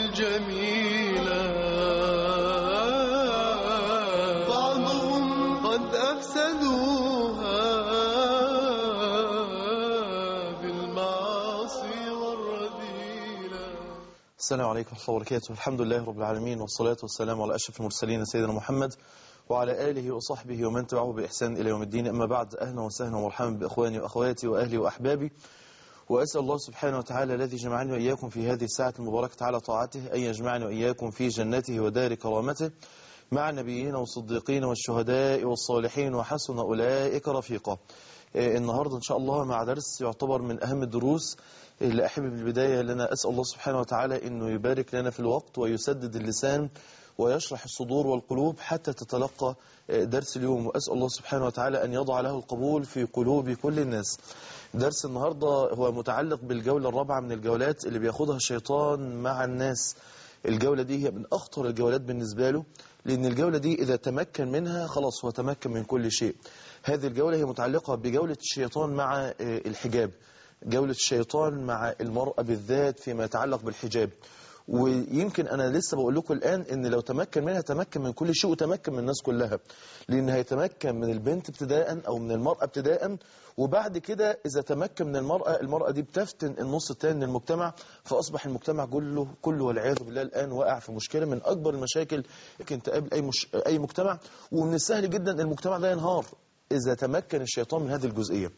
الجميلة بعضهم قد أفسدوها بالمعاصي والرذيلة. السلام عليكم ورحمة الله وبركاته. الحمد لله رب العالمين، والصلاة والسلام على أشرف المرسلين سيدنا محمد وعلى آله وصحبه ومن تبعه بإحسان إلى يوم الدين. أما بعد، أهلا وسهلا ومرحبا بإخواني وأخواتي وأهلي وأحبابي، وأسأل الله سبحانه وتعالى الذي جمعني وإياكم في هذه الساعة المباركة على طاعته أن يجمعني وإياكم في جنته ودار كرامته مع النبيين والصديقين والشهداء والصالحين وحسن أولئك رفيقا. النهاردة إن شاء الله مع درس يعتبر من أهم الدروس اللي أحب بالبداية لنا أسأل الله سبحانه وتعالى أنه يبارك لنا في الوقت ويسدد اللسان ويشرح الصدور والقلوب حتى تتلقى درس اليوم، وأسأل الله سبحانه وتعالى أن يضع له القبول في قلوب كل الناس. درس النهاردة هو متعلق بالجولة الرابعة من الجولات اللي بياخدها الشيطان مع الناس. الجولة دي هي من أخطر الجولات بالنسبة له، لأن الجولة دي إذا تمكن منها خلاص هو تمكن من كل شيء. هذه الجولة هي متعلقة بجولة الشيطان مع الحجاب، جولة الشيطان مع المرأة بالذات فيما يتعلق بالحجاب. ويمكن أنا لسه بقول لكم الآن إن لو تمكن منها تمكن من كل شيء وتمكن من الناس كلها، لأن هيتمكن من البنت ابتداء أو من المرأة ابتداء، وبعد كده إذا تمكن من المرأة دي بتفتن النص الثاني من المجتمع، فأصبح المجتمع كله والعياذ بالله الآن واقع في مشكلة من أكبر المشاكل يمكن تقابل أي مجتمع، ومن السهل جدا المجتمع ده ينهار إذا تمكن الشيطان من هذه الجزئية.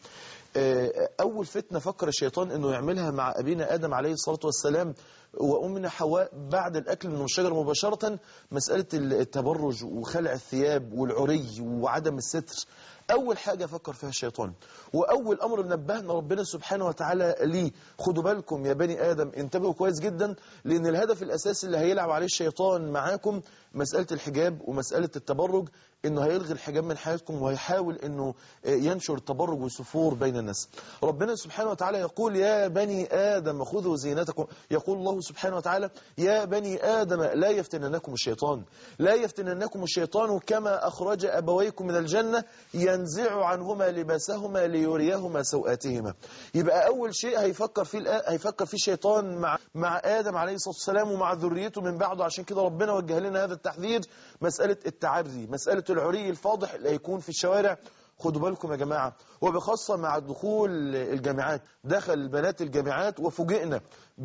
أول فتنة فكر الشيطان أنه يعملها مع أبينا آدم عليه الصلاة والسلام وأمنا حواء بعد الأكل من الشجر مباشرة، مسألة التبرج وخلع الثياب والعري وعدم الستر. أول حاجة فكر فيها الشيطان، وأول أمر نبهنا ربنا سبحانه وتعالى ليه: خدوا بالكم يا بني آدم، انتبهوا كويس جدا، لأن الهدف الأساسي اللي هيلعب عليه الشيطان معاكم مسألة الحجاب ومسألة التبرج، إنه هيلغي الحجاب من حياتكم وهيحاول إنه ينشر التبرج والسفور بين الناس. ربنا سبحانه وتعالى يقول: يا بني آدم خذوا زينتكم. يقول الله سبحانه وتعالى: يا بني آدم لا يفتننكم الشيطان، لا يفتننكم الشيطان كما أخرج أبويكم من الجنة ينزع عنهما لباسهما ليريهما سوآتهما. يبقى أول شيء هيفكر فيه الشيطان مع آدم عليه الصلاة والسلام ومع ذريته من بعده. عشان كده ربنا وجه لنا هذا التحذير، مسألة التعري، مسألة العري الفاضح اللي هيكون في الشوارع. خدوا بالكم يا جماعة، وبخاصة مع دخول الجامعات. دخل البنات الجامعات وفوجئنا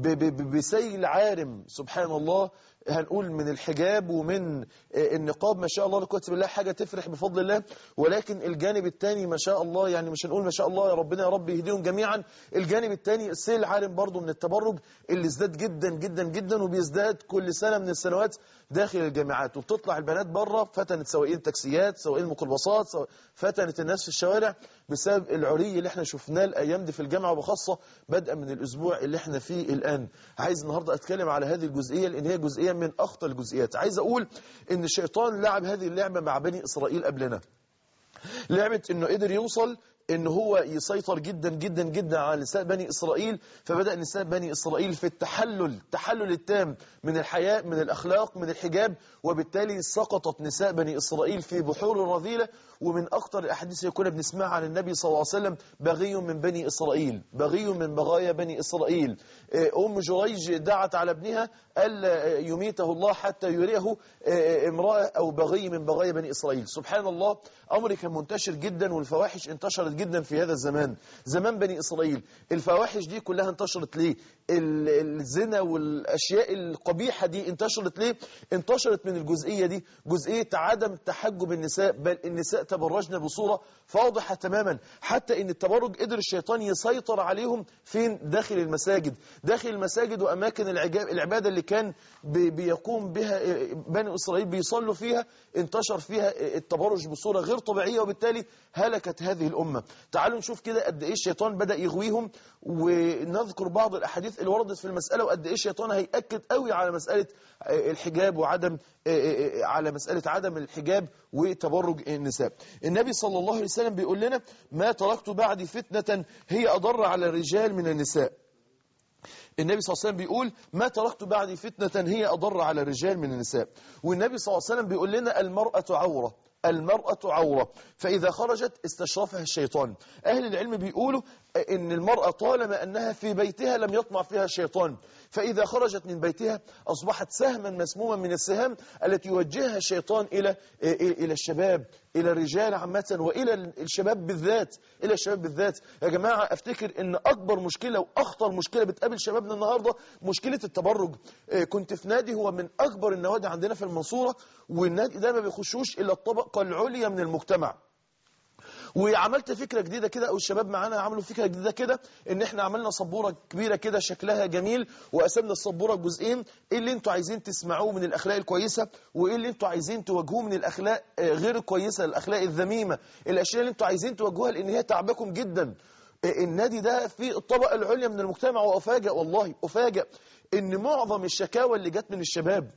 بسيل عارم سبحان الله، هنقول من الحجاب ومن النقاب، ما شاء الله لا قوة الا بالله، حاجة تفرح بفضل الله. ولكن الجانب الثاني ما شاء الله، يعني مش هنقول ما شاء الله، يا ربنا يا رب يهديهم جميعا. الجانب الثاني السيل عارم برضو من التبرج اللي ازداد جدا جدا جدا، وبيزداد كل سنة من السنوات داخل الجامعات. وبتطلع البنات بره، فتنت سواقين تاكسيات، سواقين ميكروباصات، فتنت الناس في الشوارع بسبب العري اللي احنا شفناه الايام دي في الجامعة، وبخاصة بدءا من الاسبوع اللي احنا فيه الان. عايز النهارده اتكلم على هذه الجزئية لان هي جزئية من اخطر الجزئيات. عايز اقول ان الشيطان لعب هذه اللعبة مع بني اسرائيل قبلنا، لعبة انه قدر يوصل ان هو يسيطر جدا جدا جدا على نساء بني اسرائيل. فبدأ نساء بني اسرائيل في التحلل التام من الحياء، من الاخلاق، من الحجاب، وبالتالي سقطت نساء بني اسرائيل في بحور الرذيلة. ومن اخطر الاحاديث اللي كنا بنسمعها عن النبي صلى الله عليه وسلم: بغي من بني اسرائيل، بغي من بغايا بني اسرائيل. ام جريج دعت على ابنها الا يميته الله حتى يريه امرأة او بغي من بغايا بني اسرائيل. سبحان الله، امر كان منتشر جدا، والفواحش انتشرت جدا في هذا الزمان، زمان بني إسرائيل. الفواحش دي كلها انتشرت ليه؟ الزنا والأشياء القبيحة دي انتشرت ليه؟ انتشرت من الجزئية دي، جزئية عدم تحجب النساء، بل النساء تبرجن بصورة فاضحة تماما، حتى ان التبرج قدر الشيطان يسيطر عليهم فين؟ داخل المساجد وأماكن العبادة اللي كان بيقوم بها بني إسرائيل بيصلوا فيها، انتشر فيها التبرج بصورة غير طبيعية، وبالتالي هلكت هذه الأمة. تعالوا نشوف كده قد إيه الشيطان بدأ يغويهم، ونذكر بعض الأحاديث اللي وردت في المسألة، وقد إيه الشيطان هيأكد قوي على مسألة الحجاب على مسألة عدم الحجاب وتبرج النساء. النبي صلى الله عليه وسلم بيقول لنا: ما تركت بعدي فتنة هي أضر على الرجال من النساء. النبي صلى الله عليه وسلم بيقول: ما تركت بعدي فتنة هي أضر على الرجال من النساء. والنبي صلى الله عليه وسلم بيقول لنا: المرأة عورة، فإذا خرجت استشرفها الشيطان. أهل العلم بيقولوا إن المرأة طالما أنها في بيتها لم يطمع فيها الشيطان، فإذا خرجت من بيتها أصبحت سهما مسموما من السهام التي يوجهها الشيطان إلى الشباب، إلى الرجال عامة، وإلى الشباب بالذات. إلى الشباب بالذات يا جماعة، أفتكر إن أكبر مشكلة وأخطر مشكلة بتقابل شبابنا النهاردة مشكلة التبرج. كنت في نادي هو من أكبر النوادي عندنا في المنصورة، والنادي ده ما بيخشوش إلا الطبقة العليا من المجتمع. وعملت فكرة جديدة كده، او الشباب معانا عملوا فكرة جديدة كده، ان احنا عملنا سبورة كبيرة كده شكلها جميل، وقسمنا السبورة جزئين. ايه اللي انتوا عايزين تسمعوه من الاخلاق الكويسة، وايه اللي انتوا عايزين تواجهوه من الاخلاق غير الكويسة، الاخلاق الذميمة، الاشياء اللي انتوا عايزين تواجهوها لان هي تعبكم جدا. النادي ده في الطبقة العليا من المجتمع، وافاجئ والله افاجئ ان معظم الشكاوى اللي جت من الشباب،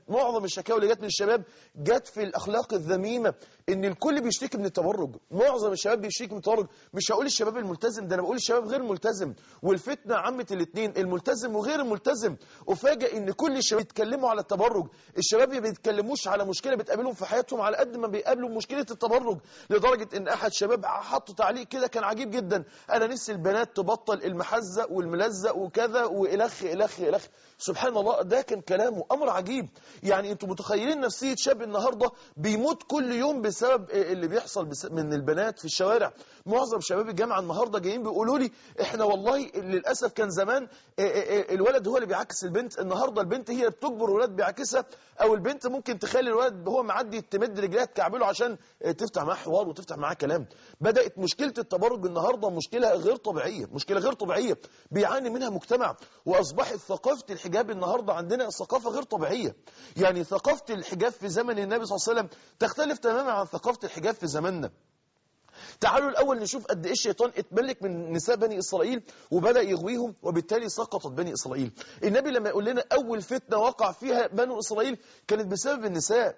جت في الاخلاق الذميمه، ان الكل بيشتكي من التبرج. معظم الشباب بيشتكي من التبرج. مش هقول الشباب الملتزم، ده انا بقول الشباب غير ملتزم، والفتنه عمت الاثنين، الملتزم وغير الملتزم. افاجئ ان كل الشباب بيتكلموا على التبرج. الشباب ما بيتكلموش على مشكله بتقابلهم في حياتهم على قد ما بيقابلوا مشكله التبرج. لدرجه ان احد شباب حط تعليق كده كان عجيب جدا: انا نفسي البنات تبطل المحزق والملزق وكذا والخ الخ الخ. سبحان الله، ده كان كلامه امر عجيب. يعني انتوا متخيلين نفسيه شاب النهارده بيموت كل يوم بسبب اللي بيحصل من البنات في الشوارع. معظم شباب الجامعه النهارده جايين بيقولوا لي احنا والله للاسف كان زمان الولد هو اللي بيعكس البنت، النهارده البنت هي اللي بتجبر الولد بيعكسها، او البنت ممكن تخلي الولد هو معدي تمد رجليها تكعبله عشان تفتح معاه حوار وتفتح معاه كلام. بدات مشكله التبرج النهارده مشكله غير طبيعيه بيعاني منها مجتمع. واصبحت ثقافه الحجاب النهارده عندنا ثقافه غير طبيعيه. يعني ثقافه الحجاب في زمن النبي صلى الله عليه وسلم تختلف تماما عن ثقافه الحجاب في زماننا. تعالوا الأول نشوف قد إيه الشيطان اتملك من نساء بني إسرائيل وبدأ يغويهم، وبالتالي سقطت بني إسرائيل. النبي لما يقول لنا أول فتنة وقع فيها بنو إسرائيل كانت بسبب النساء.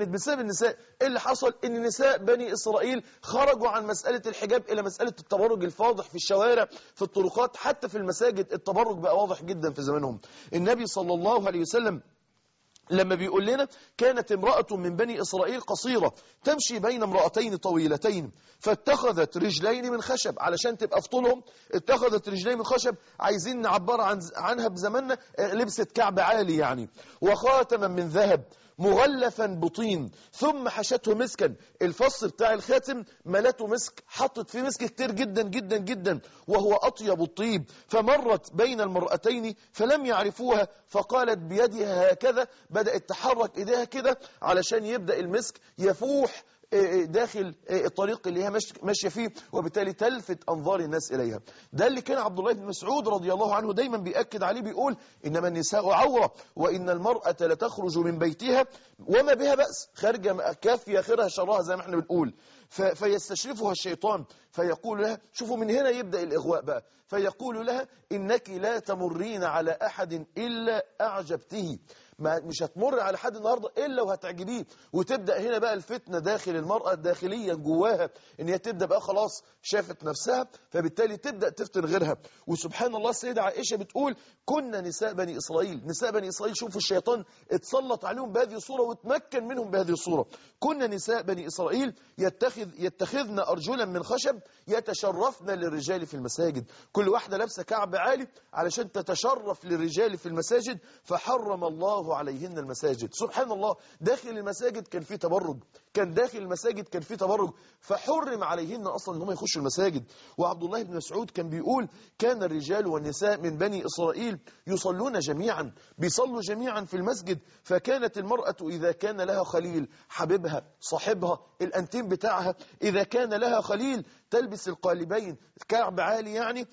إيه اللي حصل؟ إن نساء بني إسرائيل خرجوا عن مسألة الحجاب إلى مسألة التبرج الفاضح في الشوارع، في الطرقات، حتى في المساجد التبرج بقى واضح جدا في زمانهم. النبي صلى الله عليه وسلم لما بيقول لنا: كانت امرأة من بني إسرائيل قصيرة تمشي بين امرأتين طويلتين فاتخذت رجلين من خشب. علشان تبقى في طولهم اتخذت رجلين من خشب، عايزين نعبر عنها بزماننا لبست كعب عالي يعني، وخاتما من ذهب مغلفا بطين، ثم حشته مسكا. الفص بتاع الخاتم ملته مسك، حطت فيه مسك كتير جدا جدا جدا وهو أطيب الطيب. فمرت بين المرأتين فلم يعرفوها، فقالت بيدها هكذا، بدأت تحرك إيديها كده علشان يبدأ المسك يفوح داخل الطريق اللي هي ماشيه فيه، وبالتالي تلفت انظار الناس اليها. ده اللي كان عبد الله بن مسعود رضي الله عنه دايما بيأكد عليه، بيقول: انما النساء عوره، وان المرأة لتخرج من بيتها وما بها بأس، خارجه كافيه خيرها شرها زي ما احنا بنقول. فيستشرفها الشيطان فيقول لها، شوفوا من هنا يبدأ الإغواء بقى، فيقول لها: إنك لا تمرين على أحد إلا أعجبته. مش هتمر على حد النهاردة إلا وهتعجبيه. وتبدأ هنا بقى الفتنة داخل المرأة داخليا جواها، إن هي تبدأ بقى خلاص شافت نفسها، فبالتالي تبدأ تفتن غيرها. وسبحان الله السيدة عائشة بتقول: كنا نساء بني إسرائيل، شوفوا الشيطان اتسلط عليهم بهذه الصورة وتمكن منهم بهذه الصورة. كنا نساء بني إسرائيل يتخذن أرجلا من خشب يتشرفن للرجال في المساجد. كل واحدة لابسة كعب عالي علشان تتشرف للرجال في المساجد، فحرم الله عليهن المساجد. سبحان الله، داخل المساجد كان في تبرج، فحرم عليهن أصلا أنهم يخشوا المساجد. وعبد الله بن مسعود كان بيقول: كان الرجال والنساء من بني إسرائيل يصلون جميعا، بيصلوا جميعا في المسجد. فكانت المرأة إذا كان لها خليل، حبيبها صاحبها الأنتيم بتاعها، إذا كان لها خليل تلبس القالبين، كعب عالي يعني،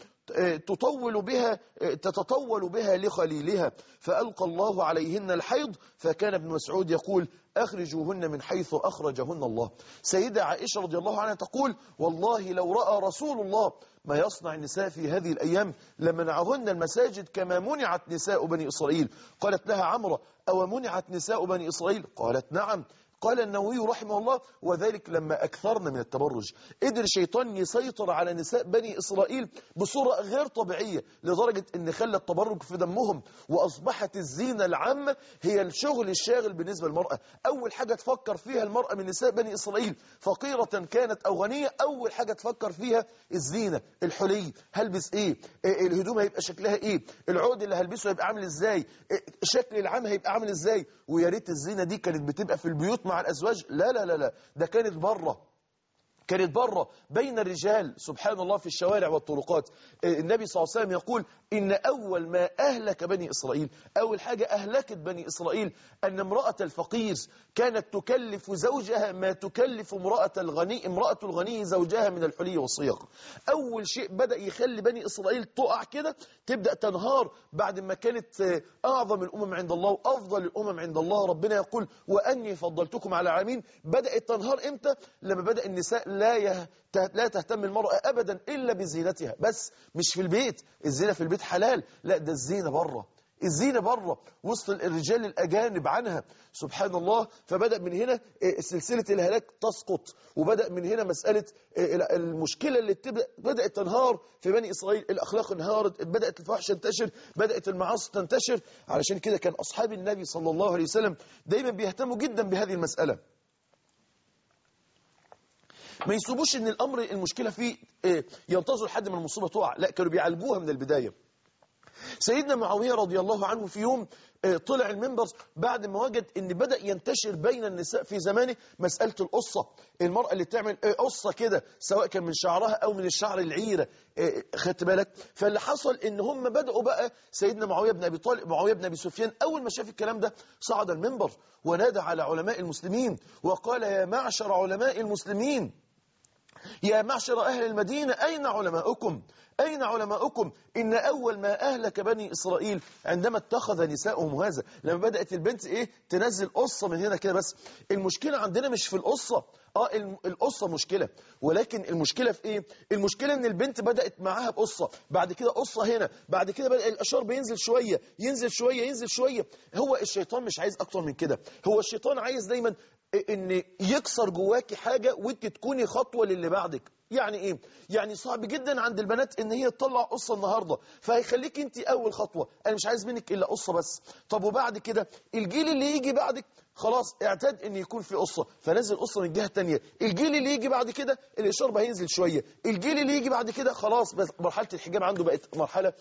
تتطول بها لخليلها، فألقى الله عليهن الحيض. فكان ابن مسعود يقول: أخرجوهن من حيث أخرجهن الله. سيدة عائشة رضي الله عنها تقول: والله لو رأى رسول الله ما يصنع النساء في هذه الأيام لمنعهن المساجد كما منعت نساء بني إسرائيل. قالت لها عمرة: أو منعت نساء بني إسرائيل؟ قالت: نعم. قال النووي رحمه الله: وذلك لما أكثرنا من التبرج. قدر الشيطان يسيطر على نساء بني إسرائيل بصورة غير طبيعية، لدرجة أن خلى التبرج في دمهم، وأصبحت الزينة العامة هي الشغل الشاغل بالنسبة للمرأة. أول حاجة تفكر فيها المرأة من نساء بني إسرائيل، فقيرة كانت أو غنية، أول حاجة تفكر فيها الزينة، الحلي، هلبس إيه، الهدوم هيبقى شكلها إيه، العقد اللي هلبسه هيبقى عامل إزاي، شكل العام هيبقى عامل إزاي. ويا ريت الزينة دي كانت بتبقى في البيوت مع الأزواج، لا لا لا لا، ده كانت بره بين الرجال، سبحان الله، في الشوارع والطرقات. النبي صلى الله عليه وسلم يقول: إن أول ما أهلك بني إسرائيل، أول حاجة أهلكت بني إسرائيل أن امرأة الفقير كانت تكلف زوجها ما تكلف امرأة الغني زوجها من الحلي والصياغ. أول شيء بدأ يخلي بني إسرائيل تقع كده، تبدأ تنهار بعد ما كانت أعظم الأمم عند الله وأفضل الأمم عند الله. ربنا يقول: وأني فضلتكم على العالمين. بدأت تنهار إمتى؟ لما بدأ النساء لا تهتم المرأة أبدا إلا بزينتها، بس مش في البيت. الزينة في البيت حلال، لا، ده الزينة بره، الزينة بره وسط الرجال الأجانب عنها، سبحان الله. فبدأ من هنا سلسلة الهلاك تسقط، وبدأ من هنا مسألة المشكلة اللي بدأت تنهار في بني إسرائيل. الأخلاق انهارت، بدأت الفحش تنتشر، بدأت المعاصي تنتشر. علشان كده كان أصحاب النبي صلى الله عليه وسلم دايما بيهتموا جدا بهذه المسألة، ما يسيبوش ان المشكلة فيه ينتظر لحد ما المصيبة تقع، لا، كانوا بيعالجوها من البداية. سيدنا معاوية رضي الله عنه في يوم طلع المنبر بعد ما وجد ان بدأ ينتشر بين النساء في زمانه مسألة القصة، المرأة اللي تعمل قصة كده سواء كان من شعرها او من الشعر العيرة، خدت بالك؟ فاللي حصل ان هم بدأوا بقى، سيدنا معاوية بن ابي طالب، معاوية بن ابي سفيان، اول ما شاف الكلام ده صعد المنبر ونادى على علماء المسلمين وقال: يا معشر علماء المسلمين، يا معشر أهل المدينة، أين علماؤكم؟ أين علماؤكم؟ إن أول ما أهلك بني إسرائيل عندما اتخذ نساؤهم هذا. لما بدأت البنت تنزل قصة من هنا كده. بس المشكلة عندنا مش في القصة، القصة مشكلة، ولكن المشكلة في إيه؟ المشكلة إن البنت بدأت معاها بقصة، بعد كده قصة هنا، بعد كده بدأ الأشار بينزل شوية، ينزل شوية، ينزل شوية. هو الشيطان مش عايز أكتر من كده، هو الشيطان عايز دايما ان يكسر جواكي حاجة وانت تكوني خطوة للي بعدك. يعني ايه؟ يعني صعب جدا عند البنات ان هي تطلع قصة النهاردة، فهيخليك انت اول خطوة. انا مش عايز منك الا قصة بس. طب وبعد كده الجيل اللي يجي بعدك خلاص اعتاد ان يكون في قصة، فنزل قصة من الجهة التانية. الجيل اللي يجي بعد كده الاشارة هينزل شوية. الجيل اللي يجي بعد كده خلاص بس مرحلة الحجاب عنده بقت مرحلة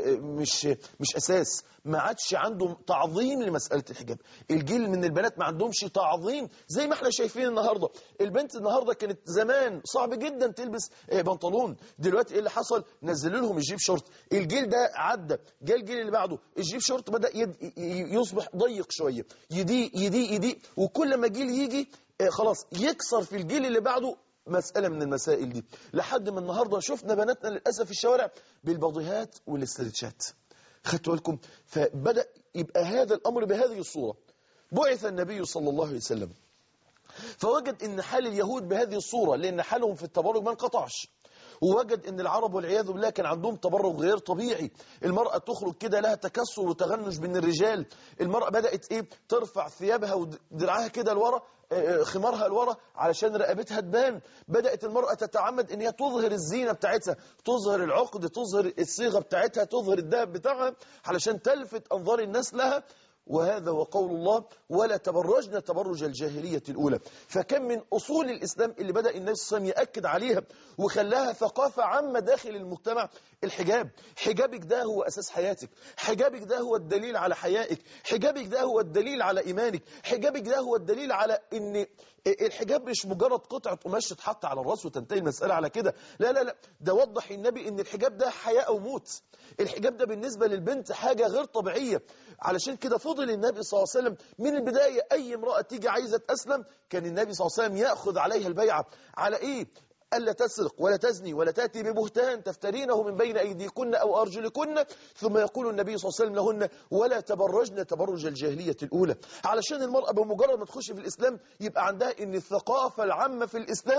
مش اساس، ما عادش عنده تعظيم لمسألة الحجاب. الجيل من البنات ما عندهمش تعظيم زي ما احنا شايفين النهاردة. البنت النهاردة كانت زمان صعب جدا تلبس بنطلون، دلوقتي ايه اللي حصل؟ نزلوا لهم الجيب شورت. الجيل ده عدى، جاء الجيل اللي بعده الجيب شورت بدأ يصبح ضيق شوية، يضيق، وكل ما جيل يجي خلاص يكسر في الجيل اللي بعده مسألة من المسائل دي، لحد ما النهاردة شفنا بناتنا للأسف في الشوارع بالبضيهات والاسترتشات. خدتوا بالكم؟ فبدأ يبقى هذا الأمر بهذه الصورة. بعث النبي صلى الله عليه وسلم فوجد ان حال اليهود بهذه الصورة، لأن حالهم في التبرج ما انقطعش، ووجد ان العرب والعياذ بالله كان عندهم تبرج غير طبيعي. المرأة تخرج كده لها تكسر وتغنج من الرجال. المرأة بدأت ترفع ثيابها ودرعها كده لورا، خمارها لورا علشان رقبتها تبان. بدأت المرأة تتعمد ان هي تظهر الزينة بتاعتها، تظهر العقد، تظهر الصيغة بتاعتها، تظهر الذهب بتاعها علشان تلفت أنظار الناس لها. وهذا هو قول الله: ولا تبرجنا تبرج الجاهلية الأولى. فكم من أصول الإسلام اللي بدأ النبي صلى الله عليه وسلم يأكد عليها وخلاها ثقافة عامة داخل المجتمع. الحجاب، حجابك ده هو أساس حياتك، حجابك ده هو الدليل على حيائك، حجابك ده هو الدليل على إيمانك، حجابك ده هو الدليل على إن الحجاب مش مجرد قطعة قماش تتحط على الراس وتنتهي المسألة على كده. لا لا لا، ده وضح النبي إن الحجاب ده حياة أو موت. الحجاب ده بالنسبة للبنت حاجة غير طبيعية. علشان كده فضل النبي صلى الله عليه وسلم من البداية أي امرأة تيجي عايزة تأسلم كان النبي صلى الله عليه وسلم يأخذ عليها البيعة على إيه؟ ألا تسرق ولا تزني ولا تأتي ببهتان تفترينه من بين أيديكن أو أرجلكن. ثم يقول النبي صلى الله عليه وسلم لهن: ولا تبرجن تبرج الجاهلية الأولى. علشان المرأة بمجرد ما تخش في الإسلام يبقى عندها إن الثقافة العامة في الإسلام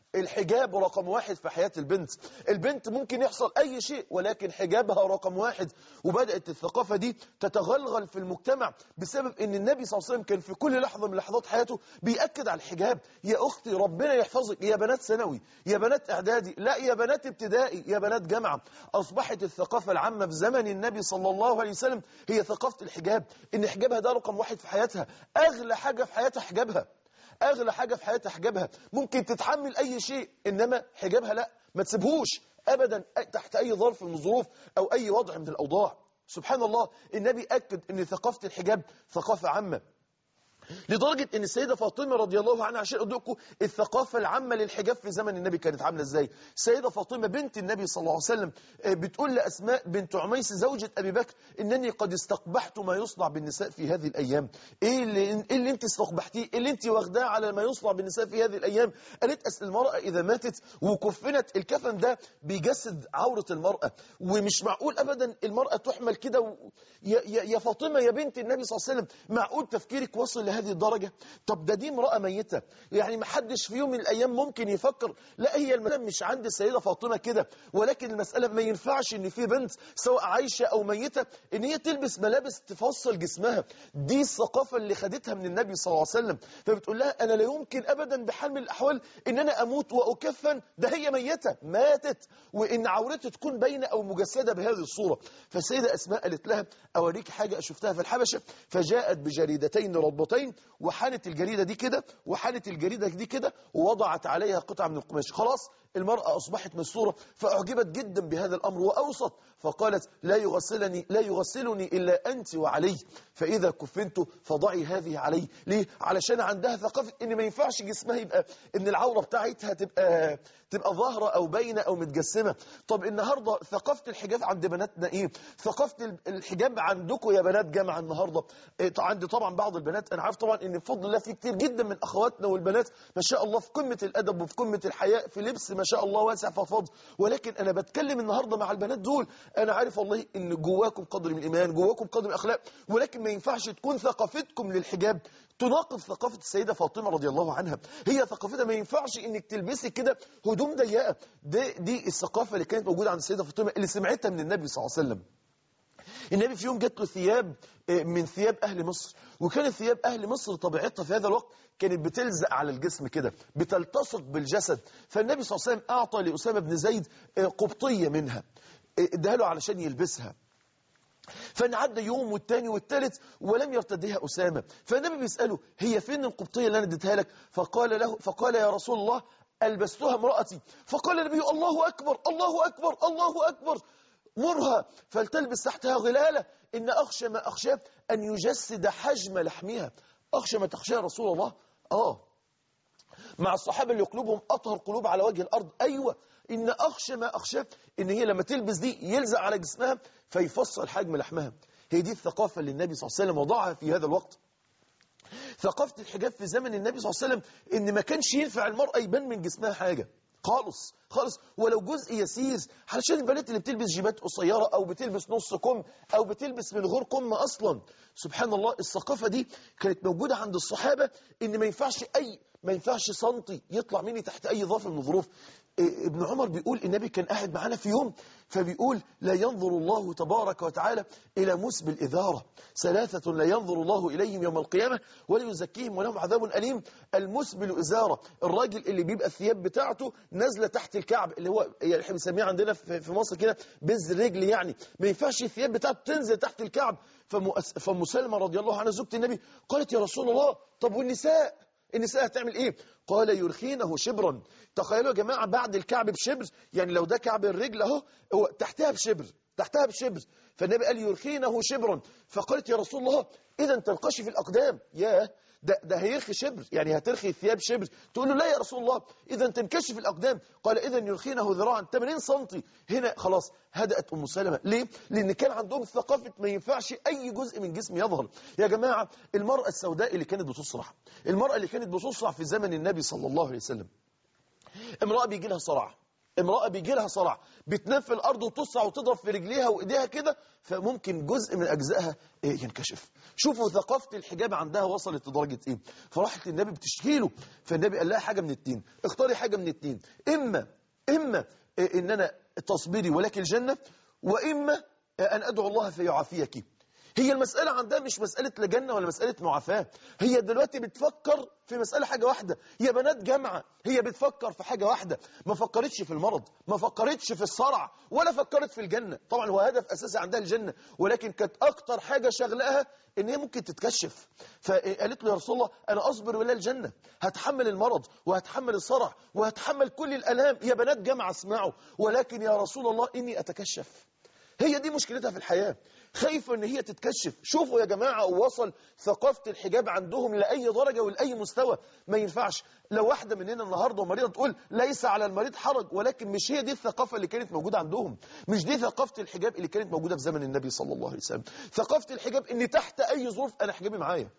الحجاب رقم واحد في حياة البنت. البنت ممكن يحصل أي شيء ولكن حجابها رقم واحد. وبدأت الثقافة دي تتغلغل في المجتمع بسبب أن النبي صلى الله عليه وسلم كان في كل لحظة من لحظات حياته بيأكد على الحجاب. يا أختي ربنا يحفظك، يا بنات ثانوي، يا بنات إعدادي، لا يا بنات ابتدائي، يا بنات جامعة، أصبحت الثقافة العامة في زمن النبي صلى الله عليه وسلم هي ثقافة الحجاب. إن حجابها ده رقم واحد في حياتها، أغلى حاجة في حياتها حجابها، أغلى حاجة في حياتها حجابها. ممكن تتحمل أي شيء إنما حجابها لا، ما تسيبهوش أبدا تحت أي ظرف من الظروف أو أي وضع من الأوضاع. سبحان الله، النبي أكد أن ثقافة الحجاب ثقافة عامة، لدرجة ان السيدة فاطمة رضي الله عنها، عشان أدوكوا الثقافة العامة للحجاب في زمن النبي كانت عاملة ازاي. السيدة فاطمة بنت النبي صلى الله عليه وسلم بتقول لأسماء بنت عميس زوجة أبي بكر إنني قد استقبحت ما يصنع بالنساء في هذه الأيام. إيه اللي انت استقبحتيه، إيه اللي انت واخداه على ما يصنع بالنساء في هذه الأيام؟ قالت أصل المرأة إذا ماتت وكفنت، الكفن ده بيجسد عورة المرأة، ومش معقول أبدا المرأة تحمل كده يا فاطمة يا بنت النبي صلى الله عليه وسلم، معقول تفكيرك وصل هذه الدرجة؟ طب دي امرأة ميتة، يعني ما حدش في يوم من الأيام ممكن يفكر. لا، هي المسألة مش عند السيدة فاطمة كده، ولكن المسألة ما ينفعش ان في بنت سواء عايشة أو ميتة ان هي تلبس ملابس تفصل جسمها. دي الثقافة اللي خدتها من النبي صلى الله عليه وسلم. فبتقول لها أنا لا يمكن أبدا بحال من الأحوال ان أنا أموت وأكفن، ده هي ميتة ماتت، وإن عورتها تكون باينة أو مجسدة بهذه الصورة. فالسيدة أسماء قالت لها أوريك حاجة شفتها في الحبشة. فجاءت بجريدتين رضبتين، وحنت الجريدة دي كده وحنت الجريدة دي كده ووضعت عليها قطعة من القماش. خلاص المرأة أصبحت مستورة. فأعجبت جدا بهذا الأمر وأوصت، فقالت لا يغسلني إلا أنت وعلي، فإذا كفنت فضعي هذه علي. ليه؟ علشان عندها ثقافة إن ما ينفعش جسمها يبقى إن العورة بتاعتها تبقى ظاهرة أو باينة أو متجسمة. طب النهاردة ثقافة الحجاب عند بناتنا إيه؟ ثقافة الحجاب عندكم يا بنات جامعة النهاردة؟ عندي طبعا بعض البنات، أنا عارف طبعا إن بفضل الله في كتير جدا من أخواتنا والبنات ما شاء الله في قمة الأدب وفي قمة الحياء، في لبس ما شاء الله واسع فضفاض. ولكن أنا بتكلم النهاردة مع البنات دول، أنا عارف والله إن جواكم قدر من الإيمان، جواكم قدر من الأخلاق، ولكن ما ينفعش تكون ثقافتكم للحجاب تناقض ثقافة السيدة فاطمة رضي الله عنها. هي ثقافتها ما ينفعش إنك تلبسي كده هدوم ضيقة. دي الثقافة اللي كانت موجودة عند السيدة فاطمة اللي سمعتها من النبي صلى الله عليه وسلم. النبي في يوم جات له ثياب من ثياب أهل مصر، وكانت ثياب أهل مصر طبيعتها في هذا الوقت كانت بتلزق على الجسم كده، بتلتصق بالجسد. فالنبي صلى الله عليه وسلم أعطى لأسامة بن زيد قبطية منها، اداها له علشان يلبسها. فنعدى يوم والتاني والتالت ولم يرتديها أسامة. فالنبي بيسأله هي فين القبطية اللي أنا اديتها لك؟ فقال يا رسول الله ألبستها امرأتي. فقال النبي الله أكبر الله أكبر الله أكبر، مرها فلتلبس تحتها غلالة، إن أخشى ما أخشى أن يجسد حجم لحمها. أخشى ما تخشى يا رسول الله؟ مع الصحابة اللي قلوبهم أطهر قلوب على وجه الأرض، أيوة، إن أخشى ما أخشى إن هي لما تلبس دي يلزق على جسمها فيفصل حجم لحمها. هي دي الثقافة اللي النبي صلى الله عليه وسلم وضعها في هذا الوقت. ثقافة الحجاب في زمن النبي صلى الله عليه وسلم إن ما كانش ينفع المرأة يبان من جسمها حاجة خالص خالص، ولو جزء يسير، علشان البنات اللي بتلبس جيبات قصيرة أو بتلبس نص كم أو بتلبس من غير كم أصلا. سبحان الله، الثقافة دي كانت موجودة عند الصحابة إن ما ينفعش سنتي يطلع مني تحت أي ظرف من الظروف. ابن عمر بيقول النبي كان قاعد معانا في يوم فبيقول لا ينظر الله تبارك وتعالى إلى مسبل الإذارة، ثلاثة لا ينظر الله إليهم يوم القيامة ولا يزكيهم ولهم عذاب أليم. المسبل إزارة، الراجل اللي بيبقى الثياب بتاعته نازلة تحت الكعب، اللي هو يعني احنا بنسميه عندنا في مصر كده بز الرجل، يعني ما ينفعش الثياب بتاعته تنزل تحت الكعب. فأم سلمة رضي الله عنها زوجة النبي قالت يا رسول الله طب النساء هتعمل ايه؟ قال يرخينه شبرا. تخيلوا يا جماعة بعد الكعب بشبر، يعني لو ده كعب الرجل اهو هو تحتها بشبر. فالنبي قال يرخينه شبرا. فقالت يا رسول الله اذا تنقشي في الأقدام. ياه، ده هيرخي شبر، يعني هترخي الثياب شبر. تقول له لا يا رسول الله اذا تنكشف الأقدام. قال اذا يرخينه ذراعا 80 سنتي. هنا خلاص هدأت أم سلمة. ليه؟ لأن كان عندهم ثقافة ما ينفعش أي جزء من جسم يظهر. يا جماعة المرأة السوداء اللي كانت بتصرع، المرأة اللي كانت بتصرع في زمن النبي صلى الله عليه وسلم، امرأة بيجي لها صرع امرأة بيجي لها صرع بتنام في الأرض وتصع وتضرب في رجليها وإيديها كده، فممكن جزء من أجزائها ينكشف. شوفوا ثقافة الحجاب عندها وصلت لدرجة إيه. فراحت للنبي بتشكيله، فالنبي قال لها حاجة من الاتنين، اختاري حاجة من الاتنين، إما إن أنا تصبري ولك الجنة، وإما أن أدعو الله فيعافيك. هي المسألة عندها مش مسألة لجنة ولا مسألة معافاة، هي دلوقتي بتفكر في مسألة حاجة واحدة. يا بنات جامعة، هي بتفكر في حاجة واحدة، ما فكرتش في المرض، ما فكرتش في الصرع، ولا فكرت في الجنة. طبعا هو هدف أساسي عندها الجنة، ولكن كانت أكتر حاجة شغلها إن هي ممكن تتكشف. فقالت له يا رسول الله أنا أصبر ولا الجنة، هتحمل المرض وهتحمل الصرع وهتحمل كل الألام. يا بنات جامعة اسمعوا، ولكن يا رسول الله إني أتكشف. هي دي مشكلتها في الحياة، خايفة ان هي تتكشف. شوفوا يا جماعة وصل ثقافة الحجاب عندهم لأي درجة ولأي مستوى. ما ينفعش لو واحدة مننا النهاردة مريضة تقول ليس على المريض حرج، ولكن مش هي دي الثقافة اللي كانت موجودة عندهم، مش دي ثقافة الحجاب اللي كانت موجودة في زمن النبي صلى الله عليه وسلم. ثقافة الحجاب ان تحت اي ظروف انا حجابي معايا.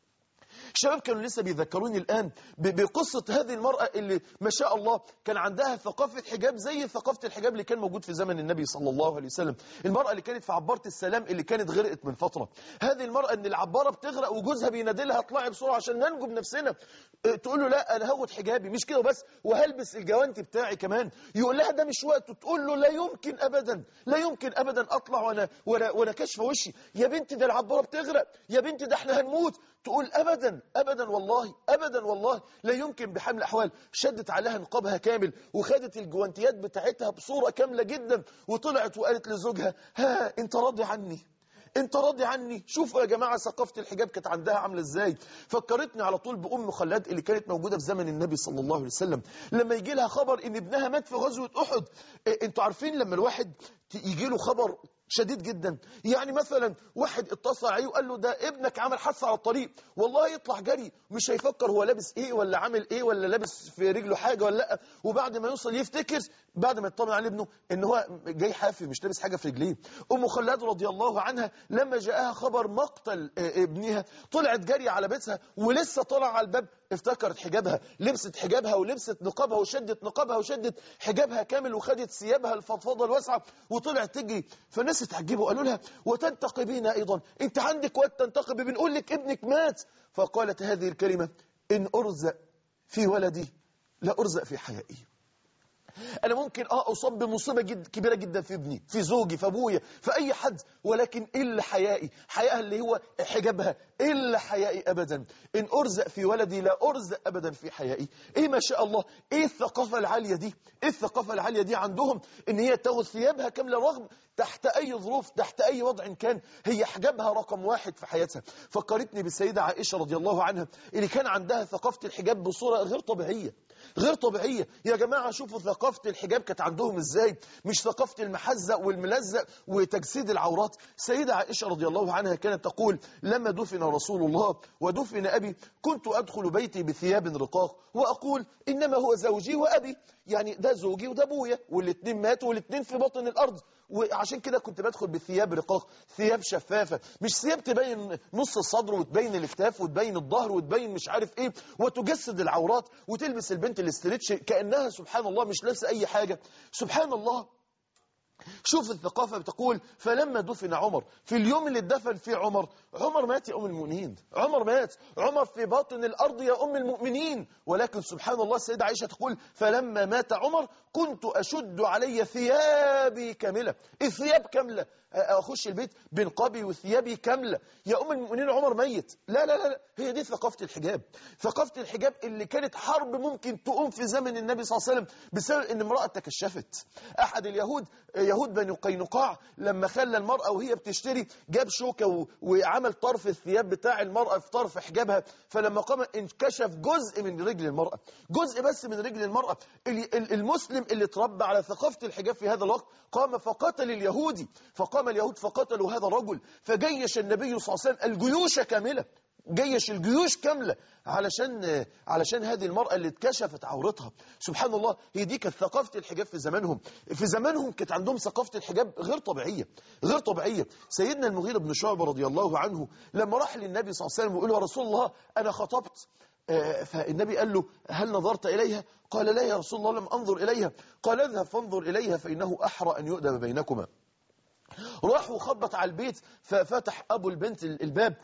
الشباب كانوا لسه بيذكروني الآن بقصة هذه المرأة اللي ما شاء الله كان عندها ثقافة حجاب زي ثقافة الحجاب اللي كان موجود في زمن النبي صلى الله عليه وسلم. المرأة اللي كانت في عبارة السلام اللي كانت غرقت من فترة. هذه المرأة ان العبارة بتغرق وجوزها بينادلها اطلعي بسرعة عشان ننجو بنفسنا، تقول له لا انا هاخد حجابي مش كده بس وهلبس الجوانتي بتاعي كمان. يقول لها ده مش وقته، تقول له لا يمكن ابدا، لا يمكن ابدا اطلع وانا كشف وشي. يا بنتي ده العبارة بتغرق، يا بنتي ده احنا هنموت. تقول ابدا ابدا والله ابدا والله لا يمكن بحمل الاحوال. شدت عليها نقابها كامل وخدت الجوانتيات بتاعتها بصورة كاملة جدا وطلعت وقالت لزوجها ها انت راضي عني، انت راضي عني. شوفوا يا جماعة ثقافة الحجاب كانت عندها عاملة ازاي. فكرتني على طول بأم خلاد اللي كانت موجودة في زمن النبي صلى الله عليه وسلم لما يجي لها خبر ان ابنها مات في غزوة احد. انتوا عارفين لما الواحد يجي له خبر شديد جدا، يعني مثلا واحد اتصل عليه وقال له ده ابنك عمل حادثه على الطريق، والله يطلع جري مش هيفكر هو لابس ايه ولا عامل ايه ولا لابس في رجله حاجه ولا لا، وبعد ما يوصل يفتكر بعد ما يطمن على ابنه ان هو جاي حافي مش لابس حاجه في رجليه. ام خلاد رضي الله عنها لما جاءها خبر مقتل ابنها طلعت جري على بيتها، ولسه طلع على الباب افتكرت حجابها، لبست حجابها ولبست نقابها وشدت نقابها وشدت حجابها كامل وخدت ثيابها الفضفاضه الواسعه وطلعت تجري. فالناس اتعجبوا قالوا لها وتنتقبين ايضا، انت عندك وقت تنتقبي، بنقول لك ابنك مات. فقالت هذه الكلمه ان ارزق في ولدي لا ارزق في حيائي. أنا ممكن أصاب بمصيبة كبيرة جدا في ابني، في زوجي، في أبويا، في أي حد، ولكن إلا حيائي، حيائها اللي هو حجابها، إلا حيائي أبدا. إن أرزق في ولدي لا أرزق أبدا في حيائي. إيه ما شاء الله، إيه الثقافة العالية دي، إيه الثقافة العالية دي عندهم إن هي تاخد ثيابها كاملة رغم تحت أي ظروف تحت أي وضع كان هي حجابها رقم واحد في حياتها. فكرتني بالسيدة عائشة رضي الله عنها اللي كان عندها ثقافة الحجاب بصورة غير طبيعية، غير طبيعية. يا جماعة شوفوا ثقافة الحجاب كانت عندهم ازاي، مش ثقافة المحزق والملزق وتجسيد العورات. سيدة عائشة رضي الله عنها كانت تقول لما دفن رسول الله ودفن أبي كنت أدخل بيتي بثياب رقاق وأقول إنما هو زوجي وأبي، يعني ده زوجي وده أبويا والاتنين ماتوا والاتنين في بطن الأرض، وعشان كده كنت بدخل بثياب رقاق، ثياب شفافة، مش ثياب تبين نص الصدر وتبين الاكتاف وتبين الظهر وتبين مش عارف ايه وتجسد العورات وتلبس البنت الاستريتش كأنها سبحان الله مش لابسه اي حاجة. سبحان الله. شوف الثقافة بتقول فلما دفن عمر في اليوم اللي اتدفن فيه عمر مات يا أم المؤمنين، عمر مات، عمر في باطن الأرض يا أم المؤمنين. ولكن سبحان الله السيدة عائشة تقول فلما مات عمر كنت أشد علي ثيابي كاملة، الثياب كاملة، أخش البيت بنقابي وثيابي كاملة. يا أم المؤمنين عمر ميت. لا لا لا، هي دي ثقافة الحجاب، ثقافة الحجاب اللي كانت حرب ممكن تقوم في زمن النبي صلى الله عليه وسلم بسبب ان امرأة تكشفت. أحد اليهود يهود بني قينقاع لما خلى المرأة وهي بتشتري جاب شوكة وعمل طرف الثياب بتاع المرأة في طرف حجابها، فلما قام انكشف جزء من رجل المرأة، جزء بس من رجل المرأة. المسلم اللي اتربى على ثقافة الحجاب في هذا الوقت قام فقتل اليهودي، فقام اليهود فقتلوا هذا الرجل، فجيش النبي صلى الله عليه وسلم الجيوش كاملة، جيش الجيوش كاملة علشان هذه المرأة اللي اتكشفت عورتها. سبحان الله. هي دي كانت ثقافة الحجاب في زمانهم، في زمانهم كانت عندهم ثقافة الحجاب غير طبيعية، غير طبيعية. سيدنا المغيرة بن شعبة رضي الله عنه لما راح للنبي صلى الله عليه وسلم وقال له يا رسول الله أنا خطبت فالنبي قال له هل نظرت إليها؟ قال لا يا رسول الله لم أنظر إليها. قال اذهب فانظر إليها فإنه أحرى أن يؤدب بينكما. راح وخبط على البيت، ففتح أبو البنت الباب،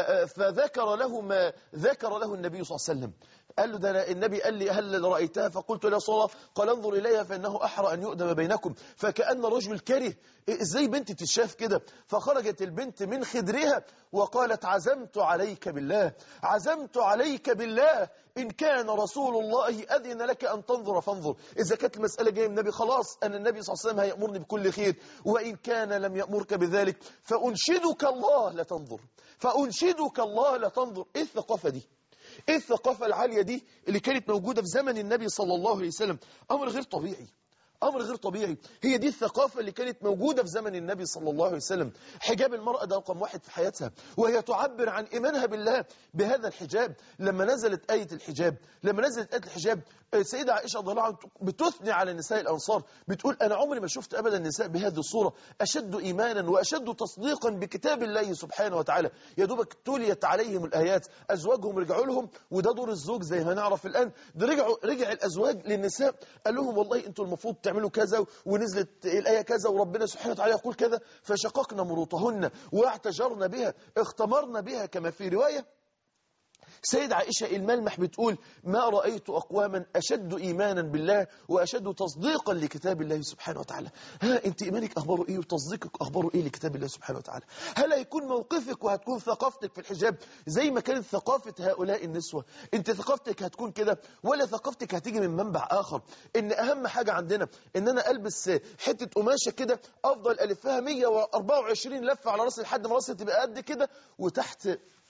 فذكر له ما ذكر له النبي صلى الله عليه وسلم. قال له ده النبي قال لي هل رأيتها؟ فقلت لا صلاة. قال انظر إليها فإنه أحرى أن يؤدب بينكم. فكأن رجل كره إزاي بنت تتشاف كده. فخرجت البنت من خدرها وقالت عزمت عليك بالله، عزمت عليك بالله إن كان رسول الله أذن لك أن تنظر فانظر. إذا كانت المسألة جاية من النبي خلاص أن النبي صلى الله عليه وسلم هيأمرني بكل خير، وإن كان لم يأمرك بذلك فأنشدك الله لا تنظر، فأنشدك الله لا تنظر. إيه الثقافة دي؟ إيه الثقافة العالية دي اللي كانت موجودة في زمن النبي صلى الله عليه وسلم؟ أمر غير طبيعي، أمر غير طبيعي. هي دي الثقافة اللي كانت موجودة في زمن النبي صلى الله عليه وسلم. حجاب المرأة ده رقم واحد في حياتها، وهي تعبر عن إيمانها بالله بهذا الحجاب. لما نزلت آية الحجاب السيدة عائشة رضي الله عنها بتثني على نساء الأنصار، بتقول أنا عمري ما شفت أبدا النساء بهذه الصورة، أشد إيمانا وأشد تصديقا بكتاب الله سبحانه وتعالى. يا دوبك تليت عليهم الآيات أزواجهم رجعوا لهم، وده دور الزوج زي ما نعرف الآن. ده رجع الأزواج للنساء قال لهم والله أنتوا المفروض تعملوا كذا، ونزلت الآية كذا، وربنا سبحانه وتعالى يقول كذا، فشققنا مروطهن واعتجرنا بها، اختمرنا بها. كما في رواية سيد عائشة الملمح بتقول ما رأيت أقواما أشد إيمانا بالله وأشد تصديقا لكتاب الله سبحانه وتعالى. ها أنت إيمانك أخباره إيه وتصديقك أخباره إيه لكتاب الله سبحانه وتعالى؟ هل هيكون موقفك وهتكون ثقافتك في الحجاب زي ما كانت ثقافة هؤلاء النسوة؟ أنت ثقافتك هتكون كده ولا ثقافتك هتيجي من منبع آخر؟ إن أهم حاجة عندنا إن أنا ألبس حتة قماشة كده أفضل ألفها 124 لفة على رأسي لحد ما رأسي تبقى قد كده، وتحت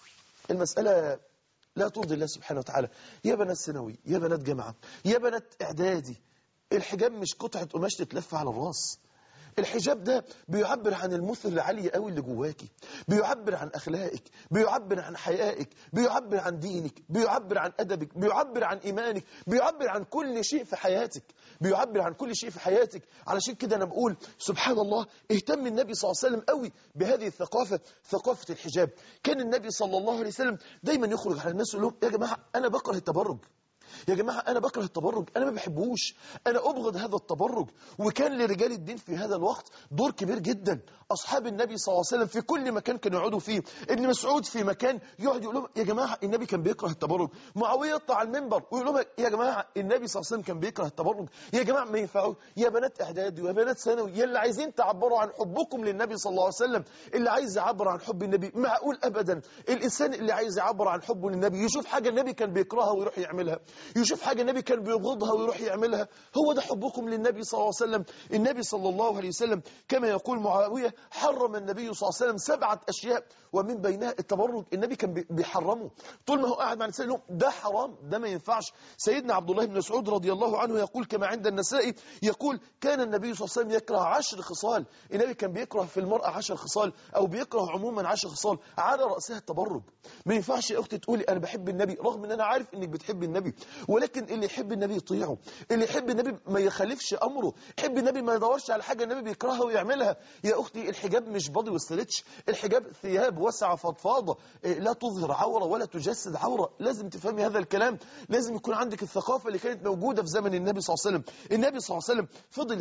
المسألة لا ترضي الله سبحانه وتعالى. يا بنات ثانوي، يا بنات جامعة، يا بنات إعدادي، الحجاب مش قطعة قماش تتلف على الراس. الحجاب ده بيعبر عن المثل العالي قوي اللي جواكي، بيعبر عن أخلاقك، بيعبر عن حيائك، بيعبر عن دينك، بيعبر عن أدبك، بيعبر عن إيمانك، بيعبر عن كل شيء في حياتك، بيعبر عن كل شيء في حياتك. علشان كده أنا بقول سبحان الله اهتم النبي صلى الله عليه وسلم قوي بهذه الثقافة، ثقافة الحجاب. كان النبي صلى الله عليه وسلم دايما يخرج على الناس يقول لهم يا جماعة أنا بكره التبرج، يا جماعة أنا بكره التبرج، أنا ما بحبوش، أنا أبغض هذا التبرج. وكان لرجال الدين في هذا الوقت دور كبير جدا. أصحاب النبي صلى الله عليه وسلم في كل مكان كانوا يقعدوا فيه. ابن مسعود في مكان يقعد يقول لهم يا جماعة النبي كان بيكره التبرج. معاوية يطلع على المنبر ويقول لهم يا جماعة النبي صلى الله عليه وسلم كان بيكره التبرج، يا جماعة ما ينفعوا. يا بنات إعدادي ويا بنات ثانوي، يا اللي عايزين تعبروا عن حبكم للنبي صلى الله عليه وسلم، اللي عايز يعبر عن حب النبي، معقول أبدا الإنسان اللي عايز يعبر عن حبه للنبي يشوف حاجة النبي كان بيكرهها ويروح يعملها، يشوف حاجة النبي كان بيبغضها ويروح يعملها؟ هو ده حبكم للنبي صلى الله عليه وسلم. النبي صلى الله عليه وسلم كما يقول معاوية حرم النبي صلى الله عليه وسلم 7 أشياء ومن بينها التبرج. النبي كان بيحرمه طول ما هو قاعد مع النساء، ده حرام، ده ما ينفعش. سيدنا عبد الله بن مسعود رضي الله عنه يقول كما عند النسائي، يقول كان النبي صلى الله عليه وسلم يكره 10 خصال. النبي كان بيكره في المرأة 10 خصال، أو بيكره عموما 10 خصال، على رأسها التبرج. ما ينفعش يا أختي تقولي أنا بحب النبي رغم أن أنا عارف أنك بتحب النبي، ولكن اللي يحب النبي يطيعه، اللي يحب النبي ما يخالفش أمره، يحب النبي ما يدورش على حاجة النبي بيكرهها ويعملها. يا أختي الحجاب مش بادي وستريتش، الحجاب ثياب واسعة فضفاضة لا تظهر عورة ولا تجسد عورة. لازم تفهمي هذا الكلام، لازم يكون عندك الثقافة اللي كانت موجودة في زمن النبي صلى الله عليه وسلم. النبي صلى الله عليه وسلم فضل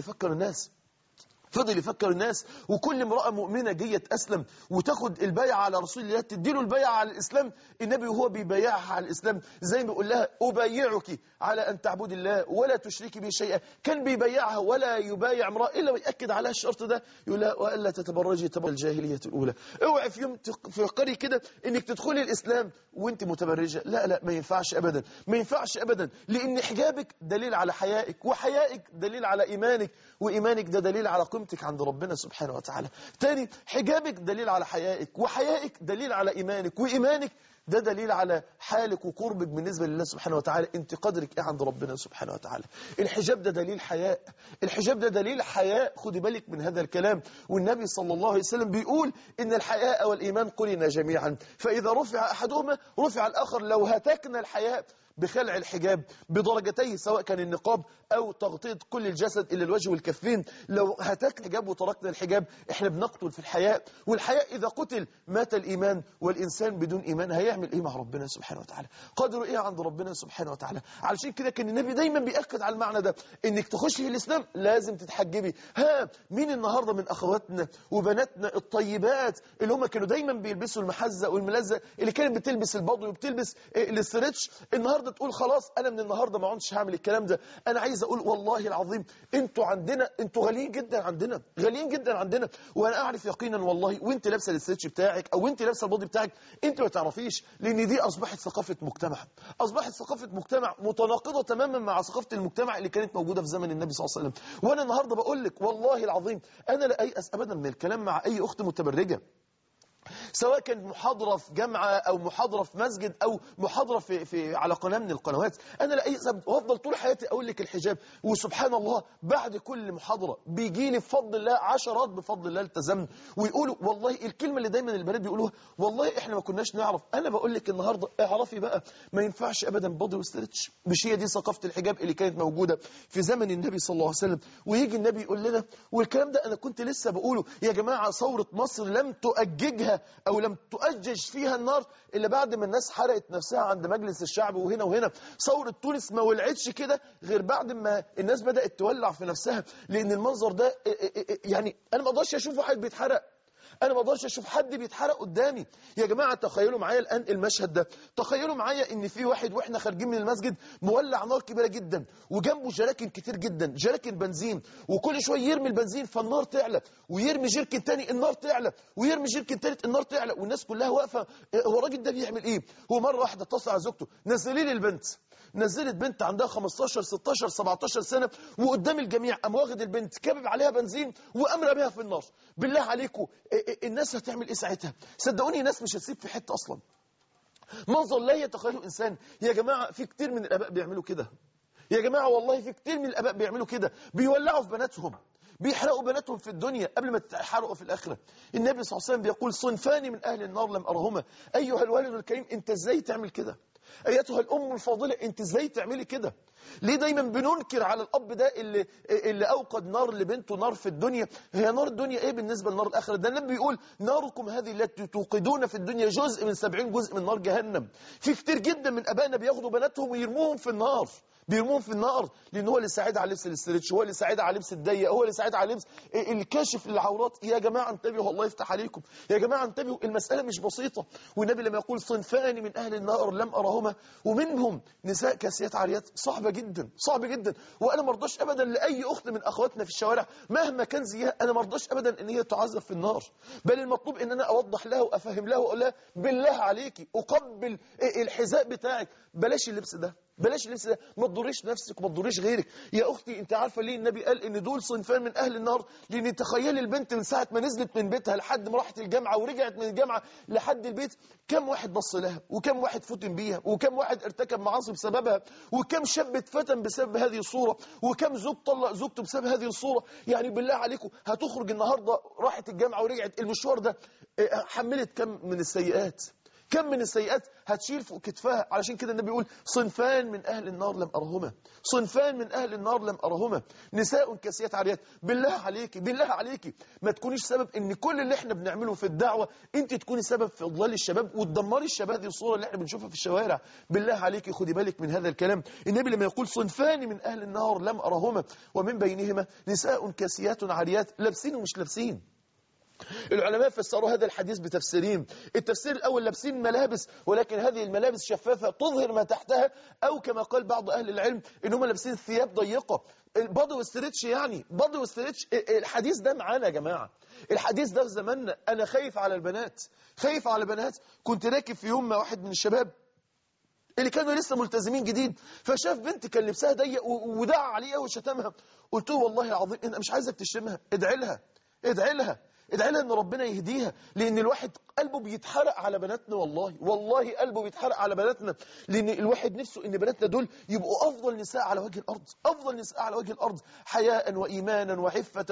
يفكر الناس، وكل امرأة مؤمنة جية أسلم وتاخد البيعة على رسول الله، تديله البيعة على الإسلام. النبي وهو بيبايعها على الإسلام زي ما بيقول لها أبايعك على أن تعبد الله ولا تشركي به شيئا، كان بيبايعها ولا يبايع امرأة إلا ويأكد عليها الشرط ده، يقول لها وألا تتبرجي تبرج الجاهلية الأولى. اوعي في يوم تفكري كده إنك تدخلي الإسلام وأنت متبرجة، لا لا، ما ينفعش أبدا، ما ينفعش أبدا، لأن حجابك دليل على حيائك، وحيائك دليل على إيمانك، وإيمانك ده دليل على قيمتك عند ربنا سبحانه وتعالى. تاني، حجابك دليل على حيائك، وحيائك دليل على إيمانك، وإيمانك ده دليل على حالك وقربك بالنسبة لله سبحانه وتعالى، انت قدرك ايه عند ربنا سبحانه وتعالى. الحجاب ده دليل حياء، الحجاب ده دليل حياء، خدي بالك من هذا الكلام. والنبي صلى الله عليه وسلم بيقول إن الحياء والإيمان قرنا جميعا، فإذا رفع أحدهما رفع الآخر. لو هتكنا الحياء بخلع الحجاب بدرجتيه، سواء كان النقاب أو تغطية كل الجسد إلا الوجه والكفين. لو هتاك الحجاب وتركنا الحجاب احنا بنقتل في الحياء، والحياء إذا قتل مات الإيمان، والإنسان بدون إيمان هيعمل إيه مع ربنا سبحانه وتعالى؟ قدره إيه عند ربنا سبحانه وتعالى؟ علشان كده كان النبي دايما بيأكد على المعنى ده، إنك تخش في الإسلام لازم تتحجبي. مين النهاردة من أخواتنا وبناتنا الطيبات اللي هم كانوا دايما بيلبسوا المحزة والملزة، اللي كانت بتلبس البضو وبتلبس الاسترتش، النهاردة تقول خلاص أنا من النهاردة ما عدتش هعمل الكلام ده؟ أنا عايز أقول والله العظيم انتوا عندنا، انتوا غاليين جدا عندنا، غاليين جدا عندنا. وأنا أعرف يقينا والله وانت لابسة الاسترتش بتاعك أو انت لابسة البضو بتاعك انت ما تعرفيش، لأن دي أصبحت ثقافة مجتمع، أصبحت ثقافة مجتمع متناقضة تماما مع ثقافة المجتمع اللي كانت موجودة في زمن النبي صلى الله عليه وسلم. وأنا النهاردة بقول لك والله العظيم أنا لا أيأس أبدا من الكلام مع أي أخت متبرجة، سواء كانت محاضرة في جامعة أو محاضرة في مسجد أو محاضرة في على قناة من القنوات. أنا لا أيأس أبدا، وأفضل طول حياتي أقول لك الحجاب. وسبحان الله بعد كل محاضرة بيجي لي بفضل الله عشرات بفضل الله التزمن، ويقولوا والله الكلمة اللي دايما البنات بيقولوها، والله إحنا ما كناش نعرف. أنا بقول لك النهاردة اعرفي بقى، ما ينفعش أبدا بادي وستريتش، مش هي دي ثقافة الحجاب اللي كانت موجودة في زمن النبي صلى الله عليه وسلم. ويجي النبي يقول لنا، والكلام ده أنا كنت لسه بقوله يا جماعة، ثورة مصر لم تؤججها أو لم تؤجج فيها النار إلا بعد ما الناس حرقت نفسها عند مجلس الشعب وهنا وهنا. ثورة تونس ما ولعتش كده غير بعد ما الناس بدأت تولع في نفسها، لأن المنظر ده يعني أنا ما أقدرش أشوف واحد بيتحرق، أنا ما أقدرش أشوف حد بيتحرق قدامي. يا جماعة تخيلوا معايا الآن المشهد ده، تخيلوا معايا إن في واحد وإحنا خارجين من المسجد مولع نار كبيرة جدا وجنبه جراكن كتير جدا، جراكن بنزين، وكل شوية يرمي البنزين فالنار تعلى، ويرمي جيركن تاني النار تعلى، ويرمي جيركن تالت النار تعلى، والناس كلها واقفة. هو الراجل ده بيعمل إيه؟ هو مرة واحدة اتصل على زوجته، نزلي لي البنت. نزلت بنت عندها 15 16 17 سنة وقدام الجميع قام واخد البنت كابب عليها بنزين وقام راميها في النار. بالله عليكم الناس هتعمل ايه ساعتها؟ صدقوني الناس مش هتسيب في حتة اصلا. منظر لا يتخيله انسان. يا جماعة في كتير من الاباء بيعملوا كده، يا جماعة والله في كتير من الاباء بيعملوا كده، بيولعوا في بناتهم، بيحرقوا بناتهم في الدنيا قبل ما تحرقوا في الآخرة. النبي صلى الله عليه وسلم بيقول صنفان من أهل النار لم أرهما. أيها الوالد الكريم أنت إزاي تعمل كده؟ أيتها الأم الفاضلة أنت إزاي تعملي كده؟ ليه دايما بننكر على الأب ده اللي أوقد نار لبنته نار في الدنيا؟ هي نار الدنيا إيه بالنسبة لنار الآخرة؟ ده النبي بيقول ناركم هذه التي توقدون في الدنيا جزء من 70 جزء من نار جهنم. في كتير جدا من أبائنا بياخدوا بناتهم ويرموهم في النار، بيرموهم في النار، لأن هو اللي ساعد على لبس الاسترتش، هو اللي ساعد على لبس الضيق، هو اللي ساعد على لبس الكاشف للعورات. يا جماعة انتبهوا الله يفتح عليكم، يا جماعة انتبهوا، المسألة مش بسيطة. والنبي لما يقول صنفان من أهل النار لم أرهما، ومنهم نساء كاسيات عاريات، صعبة جدا صعبة جدا. وأنا مرضاش أبدا لأي أخت من أخواتنا في الشوارع مهما كان زيها، أنا مرضاش أبدا أن هي تعذب في النار، بل المطلوب أن أنا أوضح لها وأفهم لها وأقول لها بالله عليكي أقبل الحذاء بتاعك، بلاش اللبس ده، بلاش اللبس ده، ما تضريش نفسك وما تضريش غيرك. يا أختي أنت عارفة ليه النبي قال إن دول صنفان من أهل النار؟ لأن تخيلي البنت من ساعة ما نزلت من بيتها لحد ما راحت الجامعة ورجعت من الجامعة لحد البيت، كم واحد بص لها، وكم واحد فتن بيها، وكم واحد ارتكب معاصي بسببها، وكم شاب اتفتن بسبب هذه الصورة، وكم زوج طلق زوجته بسبب هذه الصورة. يعني بالله عليكم هتخرج النهاردة راحت الجامعة ورجعت، المشوار ده حملت كم من السيئات، كم من السيئات هتشيل فوق كتفها. علشان كده النبي يقول صنفان من أهل النار لم أرهما، صنفان من أهل النار لم أرهما، نساء كاسيات عاريات. بالله عليكي بالله عليكي ما تكونيش سبب ان كل اللي احنا بنعمله في الدعوة انت تكوني سبب في اضلال الشباب وتدمري الشباب. دي الصورة اللي احنا بنشوفها في الشوارع. بالله عليكي خدي بالك من هذا الكلام. النبي لما يقول صنفان من أهل النار لم أرهما ومن بينهما نساء كاسيات عاريات، لابسين ومش لابسين. العلماء فسروا هذا الحديث بتفسيرين. التفسير الأول لابسين ملابس ولكن هذه الملابس شفافة تظهر ما تحتها، أو كما قال بعض أهل العلم إنهم لابسين ثياب ضيقة، البادي والستريتش. يعني بادي والستريتش الحديث ده معانا يا جماعة، الحديث ده في زماننا. أنا خايف على البنات، خايف على البنات. كنت راكب في يوم مع واحد من الشباب اللي كانوا لسه ملتزمين جديد، فشاف بنت كان لبسها ضيق ودعا عليها وشتمها. قلت له والله العظيم أنا مش عايزك تشتمها، ادعي لها، ادعي لها، ادعي لها ان ربنا يهديها، لان الواحد قلبه بيتحرق على بناتنا، والله قلبه بيتحرق على بناتنا، لان الواحد نفسه ان بناتنا دول يبقوا افضل نساء على وجه الارض، افضل نساء على وجه الارض، حياء وايمانا وعفه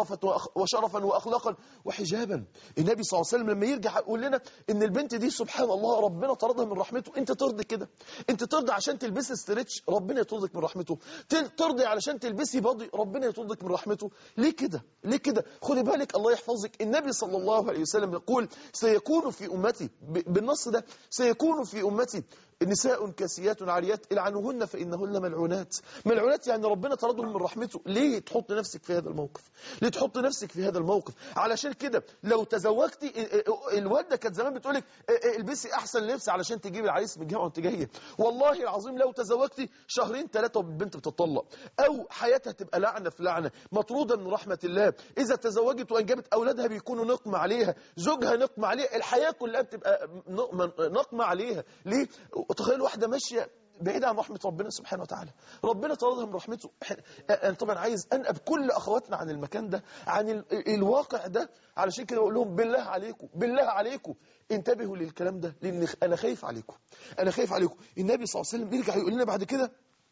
وشرفا واخلاقا وحجابا. النبي صلى الله عليه وسلم لما يرجع يقول لنا ان البنت دي سبحان الله ربنا طردها من رحمته. انت ترضي كده؟ انت ترضي عشان تلبسي ستريتش ربنا يطردك من رحمته؟ ترضي علشان تلبسي باضي ربنا يطردك من رحمته؟ ليه كده؟ ليه كده؟ خدي بالك الله يحفظك. النبي صلى الله عليه وسلم يقول سيكون في امتي، بالنص ده، سيكون في امتي نساء كاسيات عاريات العنوهن فإنهن ملعونات. ملعونات يعني ربنا طردهم من رحمته. ليه تحط نفسك في هذا الموقف؟ ليه تحط نفسك في هذا الموقف؟ علشان كده لو تزوجتي، الوالده كانت زمان بتقولك البسي احسن لبس علشان تجيبي العريس من الجامعه وانت جايه. والله العظيم لو تزوجتي شهرين 3 والبنت بتطلق، او حياتها تبقى لعنه في لعنه، مطروده من رحمه الله. اذا تزوجت وانجبت اولادها بيكونوا نقمه عليها، زوجها نقمه عليها، الحياه كلها بتبقى نقمه عليها. ليه؟ تخيل واحدة ماشية بعيدة عن رحمة ربنا سبحانه وتعالى، ربنا طردها من رحمته. أنا طبعا عايز أنقب كل أخواتنا عن المكان ده، عن الواقع ده. علشان كده بقول لهم بالله عليكم، بالله عليكم انتبهوا للكلام ده، لأن أنا خايف عليكم، أنا خايف عليكم. النبي صلى الله عليه وسلم يرجع يقول لنا بعد كده،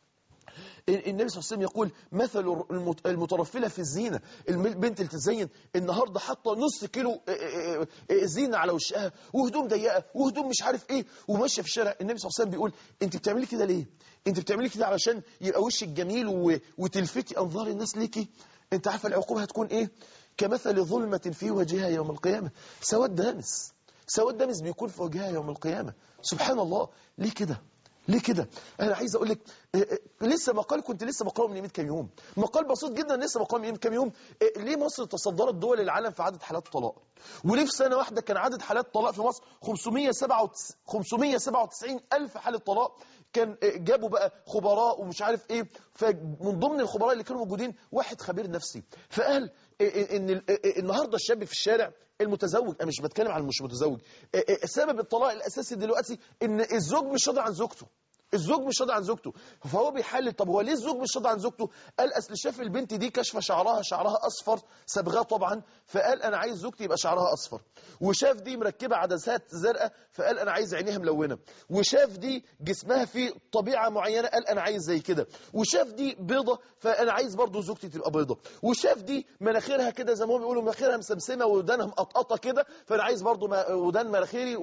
النبي صلى الله عليه وسلم يقول مثل المترفلة في الزينة، البنت اللي تتزين النهارده حاطه نص كيلو زينة على وشها، وهدوم ضيقه، وهدوم مش عارف ايه، وماشيه في الشارع. النبي صلى الله عليه وسلم بيقول انت بتعملي كده ليه؟ انت بتعملي كده علشان يبقى وشك جميل وتلفتي انظار الناس ليكي؟ انت عارفه العقوبه هتكون ايه؟ كمثل ظلمه في وجهها يوم القيامه، سواد دامس، سواد دامس بيكون في وجهها يوم القيامه. سبحان الله. ليه كده؟ ليه كده؟ انا عايز اقول لك لسه مقال كنت لسه بقراه من يومين كام يوم، مقال بسيط جدا لسه بقراه من يومين كام يوم. ليه مصر تصدرت دول العالم في عدد حالات الطلاق؟ وليه في سنه واحده كان عدد حالات الطلاق في مصر 597 الف حاله طلاق؟ كان جابوا بقى خبراء ومش عارف ايه، فمن ضمن الخبراء اللي كانوا موجودين واحد خبير نفسي، فقال ان النهارده الشاب في الشارع المتزوج، انا مش بتكلم عن مش متزوج، سبب الطلاق الاساسي دلوقتي ان الزوج مش راضي عن زوجته، الزوج مش راضي عن زوجته. فهو بيحلل طب هو ليه الزوج مش راضي عن زوجته؟ قال اصل شاف البنت دي كشفه شعرها اصفر، صبغاه طبعا، فقال انا عايز زوجتي يبقى شعرها اصفر. وشاف دي مركبه عدسات زرقاء، فقال انا عايز عينيها ملونه. وشاف دي جسمها فيه طبيعه معينه، قال انا عايز زي كده. وشاف دي بيضه، فانا عايز برضو زوجتي تبقى بيضه. وشاف دي مناخيرها كده زي ما هم بيقولوا مناخيرها مسمسمه ودانها مقطقطه كده، فانا عايز برضو ودان مناخيري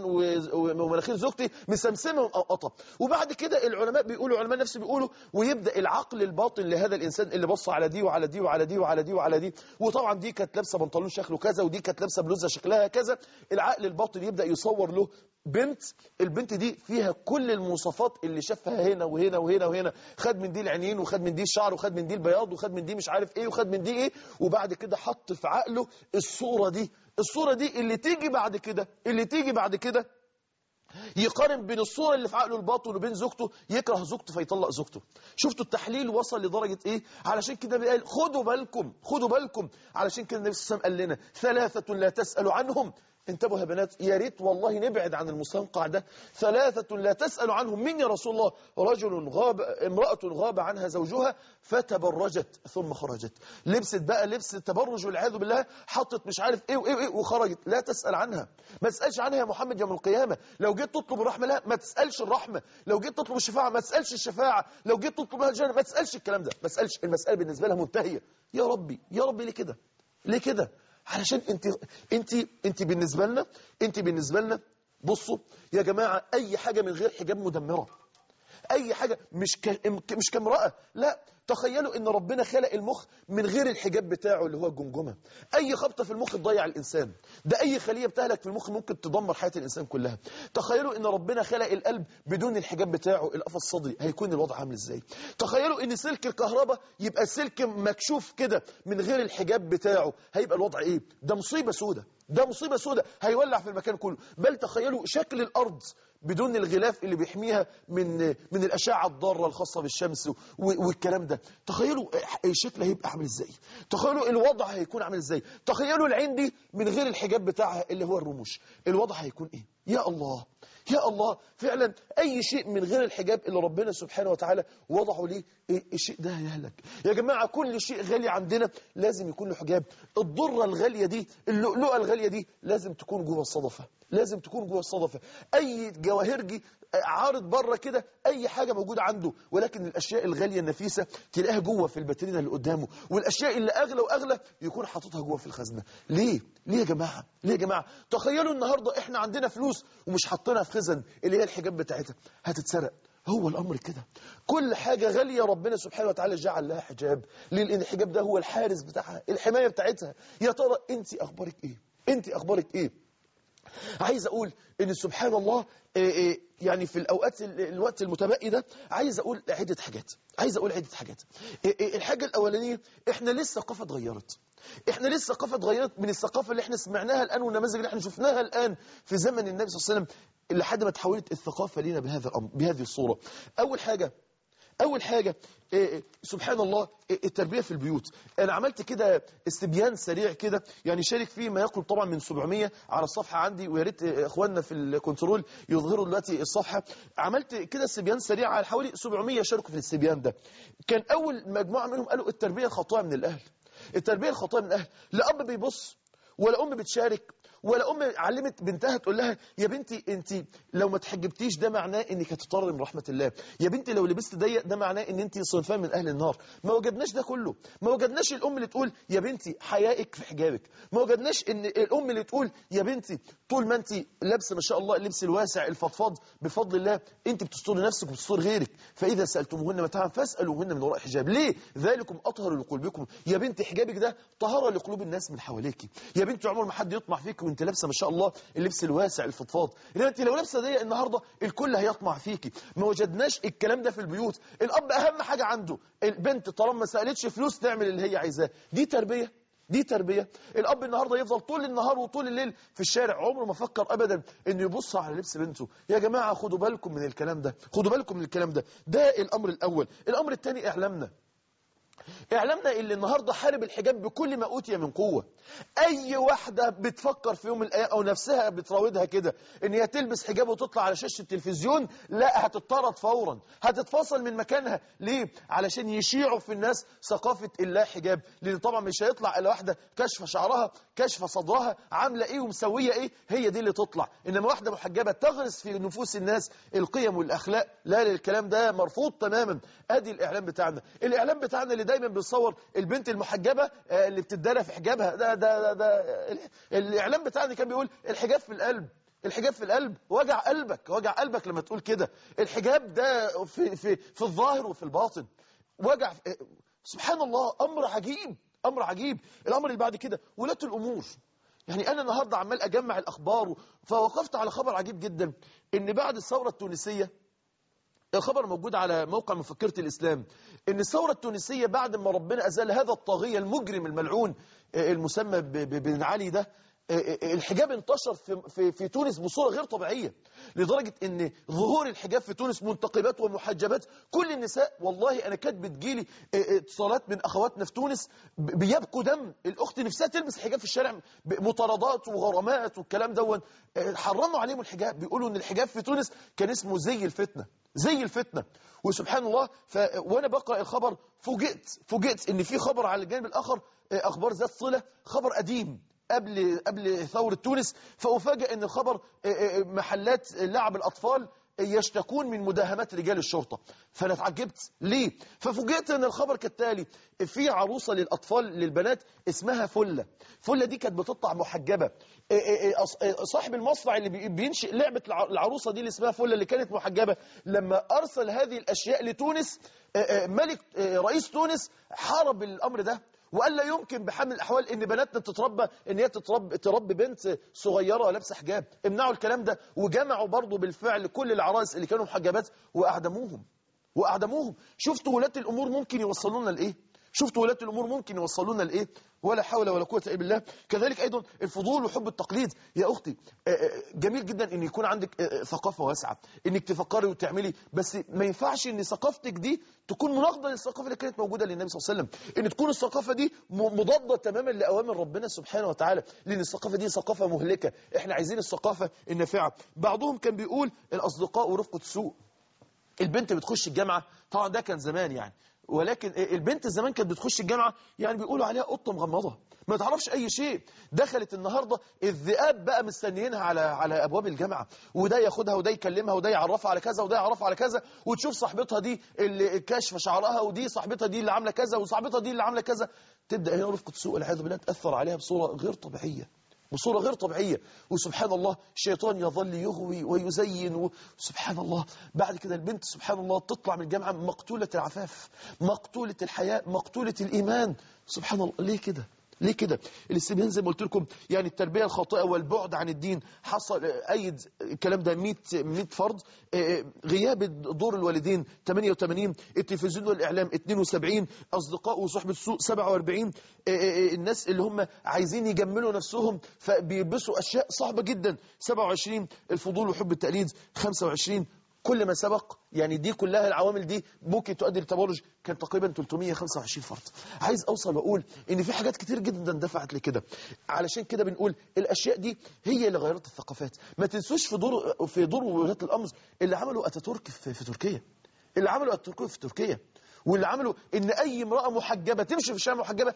ومناخير زوجتي مسمسمه ومقطقطه. وبعد كده العلماء بيقولوا، علماء النفس بيقولوا، ويبدا العقل الباطن لهذا الانسان اللي بص على دي وعلى دي وعلى دي وعلى دي وعلى دي، وطبعا دي كانت لابسه بنطلون شكله كذا، ودي كانت لابسه بلوزه شكلها كذا. العقل الباطن يبدا يصور له بنت، البنت دي فيها كل المواصفات اللي شافها هنا وهنا وهنا وهنا، خد من دي العينين، وخد من دي الشعر، وخد من دي البياض، وخد من دي مش عارف ايه، وخد من دي ايه، وبعد كده حط في عقله الصوره دي، الصوره دي اللي تيجي بعد كده، اللي تيجي بعد كده يقارن بين الصورة اللي في عقله الباطن وبين زوجته، يكره زوجته فيطلق زوجته. شفتوا التحليل وصل لدرجة ايه؟ علشان كده بيقال خدوا بالكم، خدوا بالكم. علشان كده النبي صلى الله عليه وسلم قال لنا 3 لا تسألوا عنهم. انتبهوا يا بنات، يا ريت والله نبعد عن المستنقع ده. 3 لا تسألوا عنهم. مين يا رسول الله؟ رجل غاب، امرأة غاب عنها زوجها فتبرجت ثم خرجت، لبست بقى لبس التبرج والعياذ بالله، حطت مش عارف ايه وايه وايه وخرجت. لا تسأل عنها، ما تسألش عنها يا محمد يوم القيامة. لو جيت تطلب الرحمة لا ما تسألش الرحمة، لو جيت تطلب الشفاعة ما تسألش الشفاعة، لو جيت تطلب لها الجنة ما تسألش الكلام ده، ما تسألش. المسألة بالنسبة لها منتهية. يا ربي يا ربي ليه كده؟ ليه كده؟ علشان انت بالنسبه لنا بصوا يا جماعه، اي حاجه من غير حجاب مدمره، اي حاجه مش كامراه. لا، تخيلوا ان ربنا خلق المخ من غير الحجاب بتاعه اللي هو الجمجمه. اي خبطه في المخ تضيع الانسان، ده اي خليه بتهلك في المخ ممكن تدمر حياه الانسان كلها. تخيلوا ان ربنا خلق القلب بدون الحجاب بتاعه القفص الصدري، هيكون الوضع عامل ازاي؟ تخيلوا ان سلك الكهرباء يبقى سلك مكشوف كده من غير الحجاب بتاعه، هيبقى الوضع ايه؟ ده مصيبه سودة، ده مصيبه سودة، هيولع في المكان كله. بل تخيلوا شكل الارض بدون الغلاف اللي بيحميها من الاشعه الضاره الخاصه بالشمس والكلام ده. تخيلوا الشكل هيبقى عامل ازاي، تخيلوا الوضع هيكون عامل ازاي. تخيلوا العين دي من غير الحجاب بتاعها اللي هو الرموش، الوضع هيكون ايه؟ يا الله يا الله، فعلا أي شيء من غير الحجاب اللي ربنا سبحانه وتعالى وضعه ليه الشيء ده هيهلك. يا جماعة كل شيء غالي عندنا لازم يكون له حجاب. الضرة الغالية دي، اللؤلؤة الغالية دي لازم تكون جوه الصدفة، لازم تكون جوه الصدفة. أي جواهرجي عارض بره كده أي حاجة موجودة عنده، ولكن الأشياء الغالية النفيسة تلاقيها جوه في الباترينا اللي قدامه، والأشياء اللي أغلى وأغلى يكون حاططها جوه في الخزنة. ليه؟ ليه يا جماعة؟ ليه يا جماعة؟ تخيلوا النهاردة إحنا عندنا فلوس ومش حاطينها في خزن اللي هي الحجاب بتاعتها، هتتسرق. هو الأمر كده، كل حاجة غالية ربنا سبحانه وتعالى جعل لها حجاب، لأن الحجاب ده هو الحارس بتاعها، الحماية بتاعتها. يا ترى أنت أخبارك إيه؟ أنت أخبارك إيه؟ عايز أقول إن سبحان الله يعني في الوقت المتبقي ده عايز أقول عدة حاجات. الحاجة الأولانية، إحنا لسه الثقافة اتغيرت. إحنا لسه الثقافة اتغيرت من الثقافة اللي إحنا سمعناها الآن والنماذج اللي إحنا شفناها الآن في زمن النبي صلى الله عليه وسلم، لحد ما تحولت الثقافة لنا بهذا الأمر، بهذه الصورة. أول حاجة سبحان الله التربية في البيوت. أنا عملت كده استبيان سريع كده، يعني شارك فيه ما يقرب طبعا من 700 على الصفحة عندي، ويا ريت إخواننا في الكنترول يظهروا دلوقتي الصفحة. عملت كده استبيان سريع على حوالي 700 شاركوا في الاستبيان ده. كان أول مجموعة منهم قالوا التربية الخاطئة من الأهل. التربية الخاطئة من الأهل، لا أب بيبص ولا أم بتشارك ولا أم علمت بنتها تقول لها يا بنتي أنت لو ما تحجبتيش ده معناه أنك هتضطر من رحمة الله، يا بنتي لو لبست ضيق ده معناه أن أنت صنفان من أهل النار. ما وجدناش ده كله. ما وجدناش الأم اللي تقول يا بنتي حيائك في حجابك. ما وجدناش أن الأم اللي تقول يا بنتي طول ما أنت لابسه ما شاء الله اللبس الواسع الفضفاض بفضل الله أنت بتستر نفسك وبتستر غيرك، فإذا سألتموهن متاعا فاسألوهن من وراء حجاب. ليه؟ ذلكم أطهر لقلوبكم. يا بنتي حجابك ده طهارة لقلوب الناس من حواليك. يا بنتي عمر ما حد يطمع فيك وانت لابسه ما شاء الله اللبس الواسع الفضفاض، انما انت لو لابسه ضيق النهارده الكل هيطمع فيكي. ما وجدناش الكلام ده في البيوت. الاب اهم حاجه عنده البنت طالما ما سالتش فلوس تعمل اللي هي عايزاه. دي تربيه؟ دي تربيه؟ الاب النهارده يفضل طول النهار وطول الليل في الشارع، عمره ما فكر ابدا انه يبص على لبس بنته. يا جماعه خدوا بالكم من الكلام ده، خدوا بالكم من الكلام ده. ده الامر الاول. الامر الثاني اعلامنا اللي النهاردة حارب الحجاب بكل ما أوتي من قوة. أي واحدة بتفكر في يوم من الأيام أو نفسها بتراودها كده إن هي تلبس حجاب وتطلع على شاشة التلفزيون، لا هتطرد فورا، هتتفصل من مكانها. ليه؟ علشان يشيعوا في الناس ثقافة اللا حجاب. لأن طبعا مش هيطلع إلا واحدة كشف شعرها كشف صدرها عاملة إيه ومسوية إيه، هي دي اللي تطلع. إنما واحدة محجبة تغرس في نفوس الناس القيم والأخلاق، لا، الكلام ده مرفوض تماما. أدي الإعلام بتاعنا. الإعلام بتاعنا اللي دايما بيصور البنت المحجبة اللي بتدارى في حجابها، ده الإعلام بتاعنا كان بيقول الحجاب في القلب. الحجاب في القلب. وجع قلبك لما تقول كده. الحجاب ده في الظاهر وفي الباطن. وجع سبحان الله. أمر عجيب. الأمر اللي بعد كده ولاة الأمور. يعني أنا النهاردة عمال أجمع الأخبار، فوقفت على خبر عجيب جدا، إن بعد الثورة التونسية، الخبر موجود على موقع مفكرة الإسلام، إن الثورة التونسية بعد ما ربنا أزال هذا الطاغية المجرم الملعون المسمى بن علي ده، الحجاب انتشر في تونس بصورة غير طبيعية، لدرجة ان ظهور الحجاب في تونس منتقبات ومحجبات كل النساء. والله انا كانت بتجيلي اتصالات من اخواتنا في تونس بيبكوا دم، الاخت نفسها تلبس حجاب في الشارع، مطاردات وغرامات والكلام دون. حرموا عليهم الحجاب، بيقولوا ان الحجاب في تونس كان اسمه زي الفتنة. وسبحان الله وانا بقرأ الخبر فوجئت ان في خبر على الجانب الاخر، اخبار ذات صلة، خبر قديم قبل ثورة تونس، فأفاجأ أن الخبر محلات لعب الأطفال يشتكون من مداهمات رجال الشرطة. فأنا اتعجبت ليه؟ ففوجئت أن الخبر كالتالي: في عروسة للأطفال للبنات اسمها فلة دي كانت بتطلع محجبة. صاحب المصنع اللي بينشئ لعبة العروسة دي اللي اسمها فلة اللي كانت محجبة، لما أرسل هذه الأشياء لتونس، رئيس تونس حارب الأمر ده وقال لا يمكن بحال من الأحوال ان بناتنا ان هي تربي بنت صغيرة لابسه حجاب. امنعوا الكلام ده. وجمعوا برضو بالفعل كل العرايس اللي كانوا محجبات وأعدموهم. شفتوا ولاة الأمور ممكن يوصلونا لإيه؟ شفتوا ولاة الأمور ممكن يوصلونا لإيه؟ ولا حول ولا قوة إلا بالله. كذلك أيضا الفضول وحب التقليد. يا أختي جميل جدا إن يكون عندك ثقافة واسعة، إنك تفكري وتعملي، بس ما ينفعش إن ثقافتك دي تكون مناقضة للثقافة اللي كانت موجودة للنبي صلى الله عليه وسلم، إن تكون الثقافة دي مضادة تماما لأوامر ربنا سبحانه وتعالى، لأن الثقافة دي ثقافة مهلكة. إحنا عايزين الثقافة النافعة. بعضهم كان بيقول الأصدقاء ورفقة السوء. البنت بتخش الجامعة، طبعا ده كان زمان يعني، ولكن البنت زمان كانت بتخش الجامعة يعني بيقولوا عليها قطة مغمضة ما تعرفش أي شيء. دخلت النهاردة الذئاب بقى مستنيينها على أبواب الجامعة، وده ياخدها وده يكلمها وده يعرفها على كذا وده يعرفها على كذا، وتشوف صاحبتها دي اللي كاشفة شعرها، ودي صاحبتها دي اللي عاملة كذا، وصاحبتها دي اللي عاملة كذا. تبدأ هنا رفقة السوء والعياذ بالله تأثر عليها بصورة غير طبيعية، بصورة غير طبيعية. وسبحان الله الشيطان يظل يغوي ويزين، وسبحان الله بعد كده البنت سبحان الله تطلع من الجامعة مقتولة العفاف، مقتولة الحياء، مقتولة الإيمان. سبحان الله. ليه كده؟ ليه كده؟ الاستبيان زي ما قلت لكم يعني التربية الخاطئة والبعد عن الدين حصل أيد الكلام ده 100 فرض. غياب دور الوالدين 88، التلفزيون والإعلام 72، أصدقاء وصحبة السوء 47، الناس اللي هم عايزين يجملوا نفسهم فبيلبسوا أشياء صعبة جدا 27، الفضول وحب التقليد 25. كل ما سبق يعني دي كلها العوامل دي ممكن تؤدي للتبرج، كان تقريبا 325 فرد. عايز اوصل واقول ان في حاجات كتير جدا دفعت لكده. علشان كده بنقول الاشياء دي هي اللي غيرت الثقافات. ما تنسوش في دور ولاة الامر اللي عملوا اتاتورك في تركيا، اللي عملوا اتاتورك في تركيا، واللي عملوا ان اي امراه محجبه تمشي في الشارع محجبه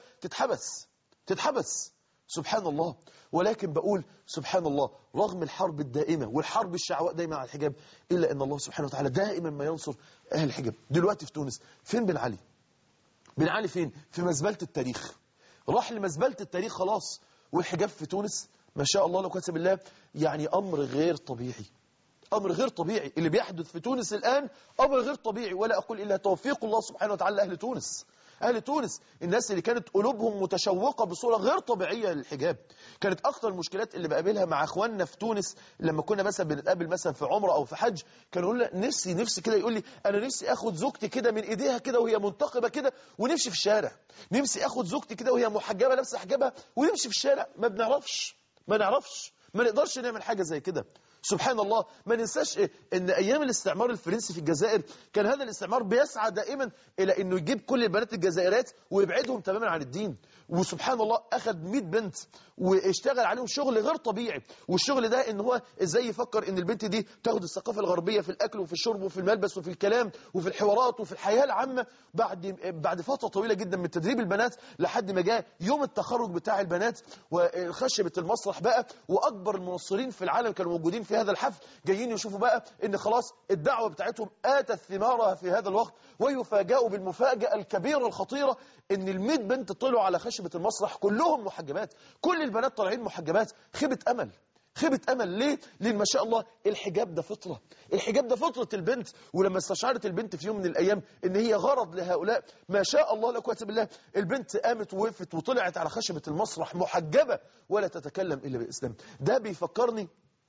تتحبس. سبحان الله. ولكن بقول سبحان الله رغم الحرب الدائمة والحرب الشعواء دائما على الحجاب، إلا أن الله سبحانه وتعالى دائما ما ينصر أهل الحجاب. دلوقتي في تونس فين بن علي؟ بن علي فين؟ في مزبلة التاريخ، راح لمزبلة التاريخ خلاص. والحجاب في تونس ما شاء الله لو كتب الله يعني أمر غير طبيعي، أمر غير طبيعي. اللي بيحدث في تونس الآن أمر غير طبيعي، ولا أقول إلا توفيق الله سبحانه وتعالى لأهل تونس. أهل تونس الناس اللي كانت قلوبهم متشوقة بصورة غير طبيعية للحجاب. كانت أكتر المشكلات اللي بقابلها مع أخواننا في تونس لما كنا مثلا بنتقابل مثلا في عمرة أو في حج، كانوا يقول لي نفسي كده، يقول لي أنا نفسي أخد زوجتي كده من إيديها كده وهي منتقبة كده ونمشي في الشارع، نفسي أخد زوجتي كده وهي محجبة لابسة حجابها ونمشي في الشارع. ما نعرفش ما نقدرش نعمل حاجة زي كده. سبحان الله. ما ننساش ان ايام الاستعمار الفرنسي في الجزائر كان هذا الاستعمار بيسعى دائما الى انه يجيب كل البنات الجزائريات ويبعدهم تماما عن الدين. وسبحان الله اخذ 100 بنت واشتغل عليهم شغل غير طبيعي. والشغل ده ان هو ازاي يفكر ان البنت دي تاخد الثقافه الغربيه في الاكل وفي الشرب وفي الملبس وفي الكلام وفي الحوارات وفي الحياه العامه. بعد فتره طويله جدا من تدريب البنات لحد ما جاء يوم التخرج بتاع البنات وخشبه المسرح بقى، واكبر المنصرين في العالم كانوا موجودين في هذا الحفل، جايين يشوفوا بقى ان خلاص الدعوه بتاعتهم اتت ثمارها في هذا الوقت. ويفاجئوا بالمفاجاه الكبيره الخطيره ان ال100 بنت طلعوا على خشبه المسرح كلهم محجبات، كل البنات طالعين محجبات. خيبة أمل. ليه؟ لأن ما شاء الله الحجاب ده فطرة، الحجاب ده فطرة البنت. ولما استشعرت البنت في يوم من الأيام إن هي غرض لهؤلاء، ما شاء الله لا قوة إلا بالله، البنت قامت ووقفت وطلعت على خشبة المسرح محجبة ولا تتكلم إلا بالإسلام. ده بيفكرني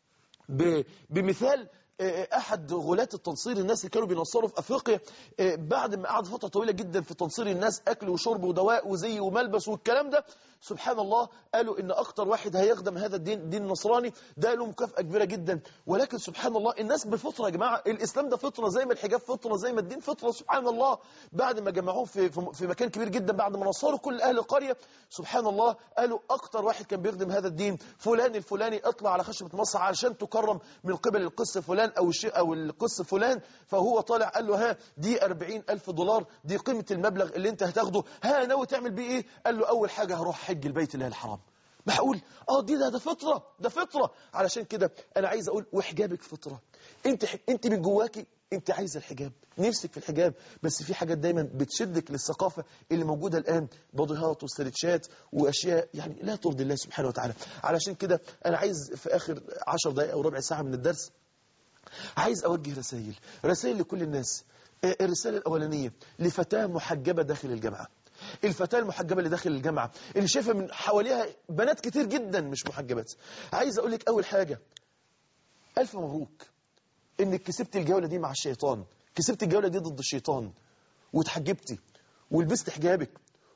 بمثال أحد غلاة التنصير، الناس اللي كانوا بينصروا في أفريقيا بعد ما قعد فترة طويلة جدا في تنصير الناس، أكل وشرب ودواء وزي وملبس والكلام ده. سبحان الله قالوا إن أكتر واحد هيخدم هذا الدين النصراني ده له مكافأة كبيرة جدا. ولكن سبحان الله الناس بفطرة يا جماعة، الإسلام ده فطرة زي ما الحجاب فطرة زي ما الدين فطرة. سبحان الله بعد ما جمعوه في مكان كبير جدا، بعد ما نصروا كل أهل القرية، سبحان الله قالوا أكتر واحد كان بيخدم هذا الدين فلان الفلاني اطلع على خشبة مصر علشان تكرم من قبل القس فلان أو القس فلان. فهو طالع قال له ها دي 40,000 دولار، دي قيمة المبلغ اللي انت هتاخده، ها ناوي تعمل بيه ايه؟ قال له أول حاجة هروح حج البيت الله الحرام. معقول؟ ده فطرة. علشان كده أنا عايز أقول وحجابك فطرة. انت من جواكي انت عايزه الحجاب، نفسك في الحجاب، بس في حاجات دايما بتشدك للثقافة اللي موجودة الآن، بضيهات وستريتشات وأشياء يعني لا ترضي الله سبحانه وتعالى. علشان كده أنا عايز في آخر 10 دقائق أو ربع ساعة من الدرس عايز أوجه رسائل لكل الناس. الرسالة الأولانية لفتاة محجبة داخل الجامعة، الفتاة المحجبة اللي داخل الجامعة اللي شايفة من حواليها بنات كتير جدا مش محجبات، عايز أقول لك أول حاجة ألف مبروك إنك كسبت الجولة دي مع الشيطان، كسبت الجولة دي ضد الشيطان وتحجبتي ولبست حجابك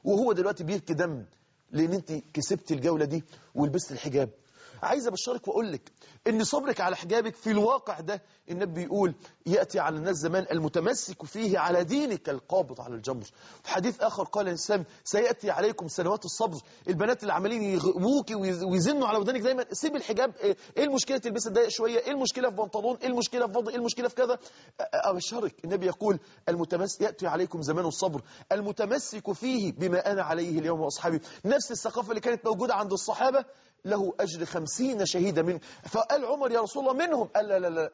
وهو دلوقتي بيبكي دم لان انت كسبت الجولة دي ولبست الحجاب. عايز ابشرك واقول لك ان صبرك على حجابك في الواقع ده، النبي بيقول ياتي على الناس زمان المتمسك فيه على دينك القابض على الجمر. في حديث اخر قال الانسان سياتي عليكم سنوات الصبر، البنات اللي عمالين يغووكي ويزنوا على ودانك دايما سيب الحجاب، ايه المشكله تلبسي ضيق شويه، ايه المشكله في بنطلون، ايه المشكله في فضل، ايه المشكله في كذا. ابشرك النبي يقول المتمسك ياتي عليكم زمان الصبر المتمسك فيه بما انا عليه اليوم واصحابي. نفس الثقافه اللي كانت موجوده عند الصحابه له أجر 50 شهيدا منه. فقال عمر يا رسول الله منهم؟ قال لا لا لا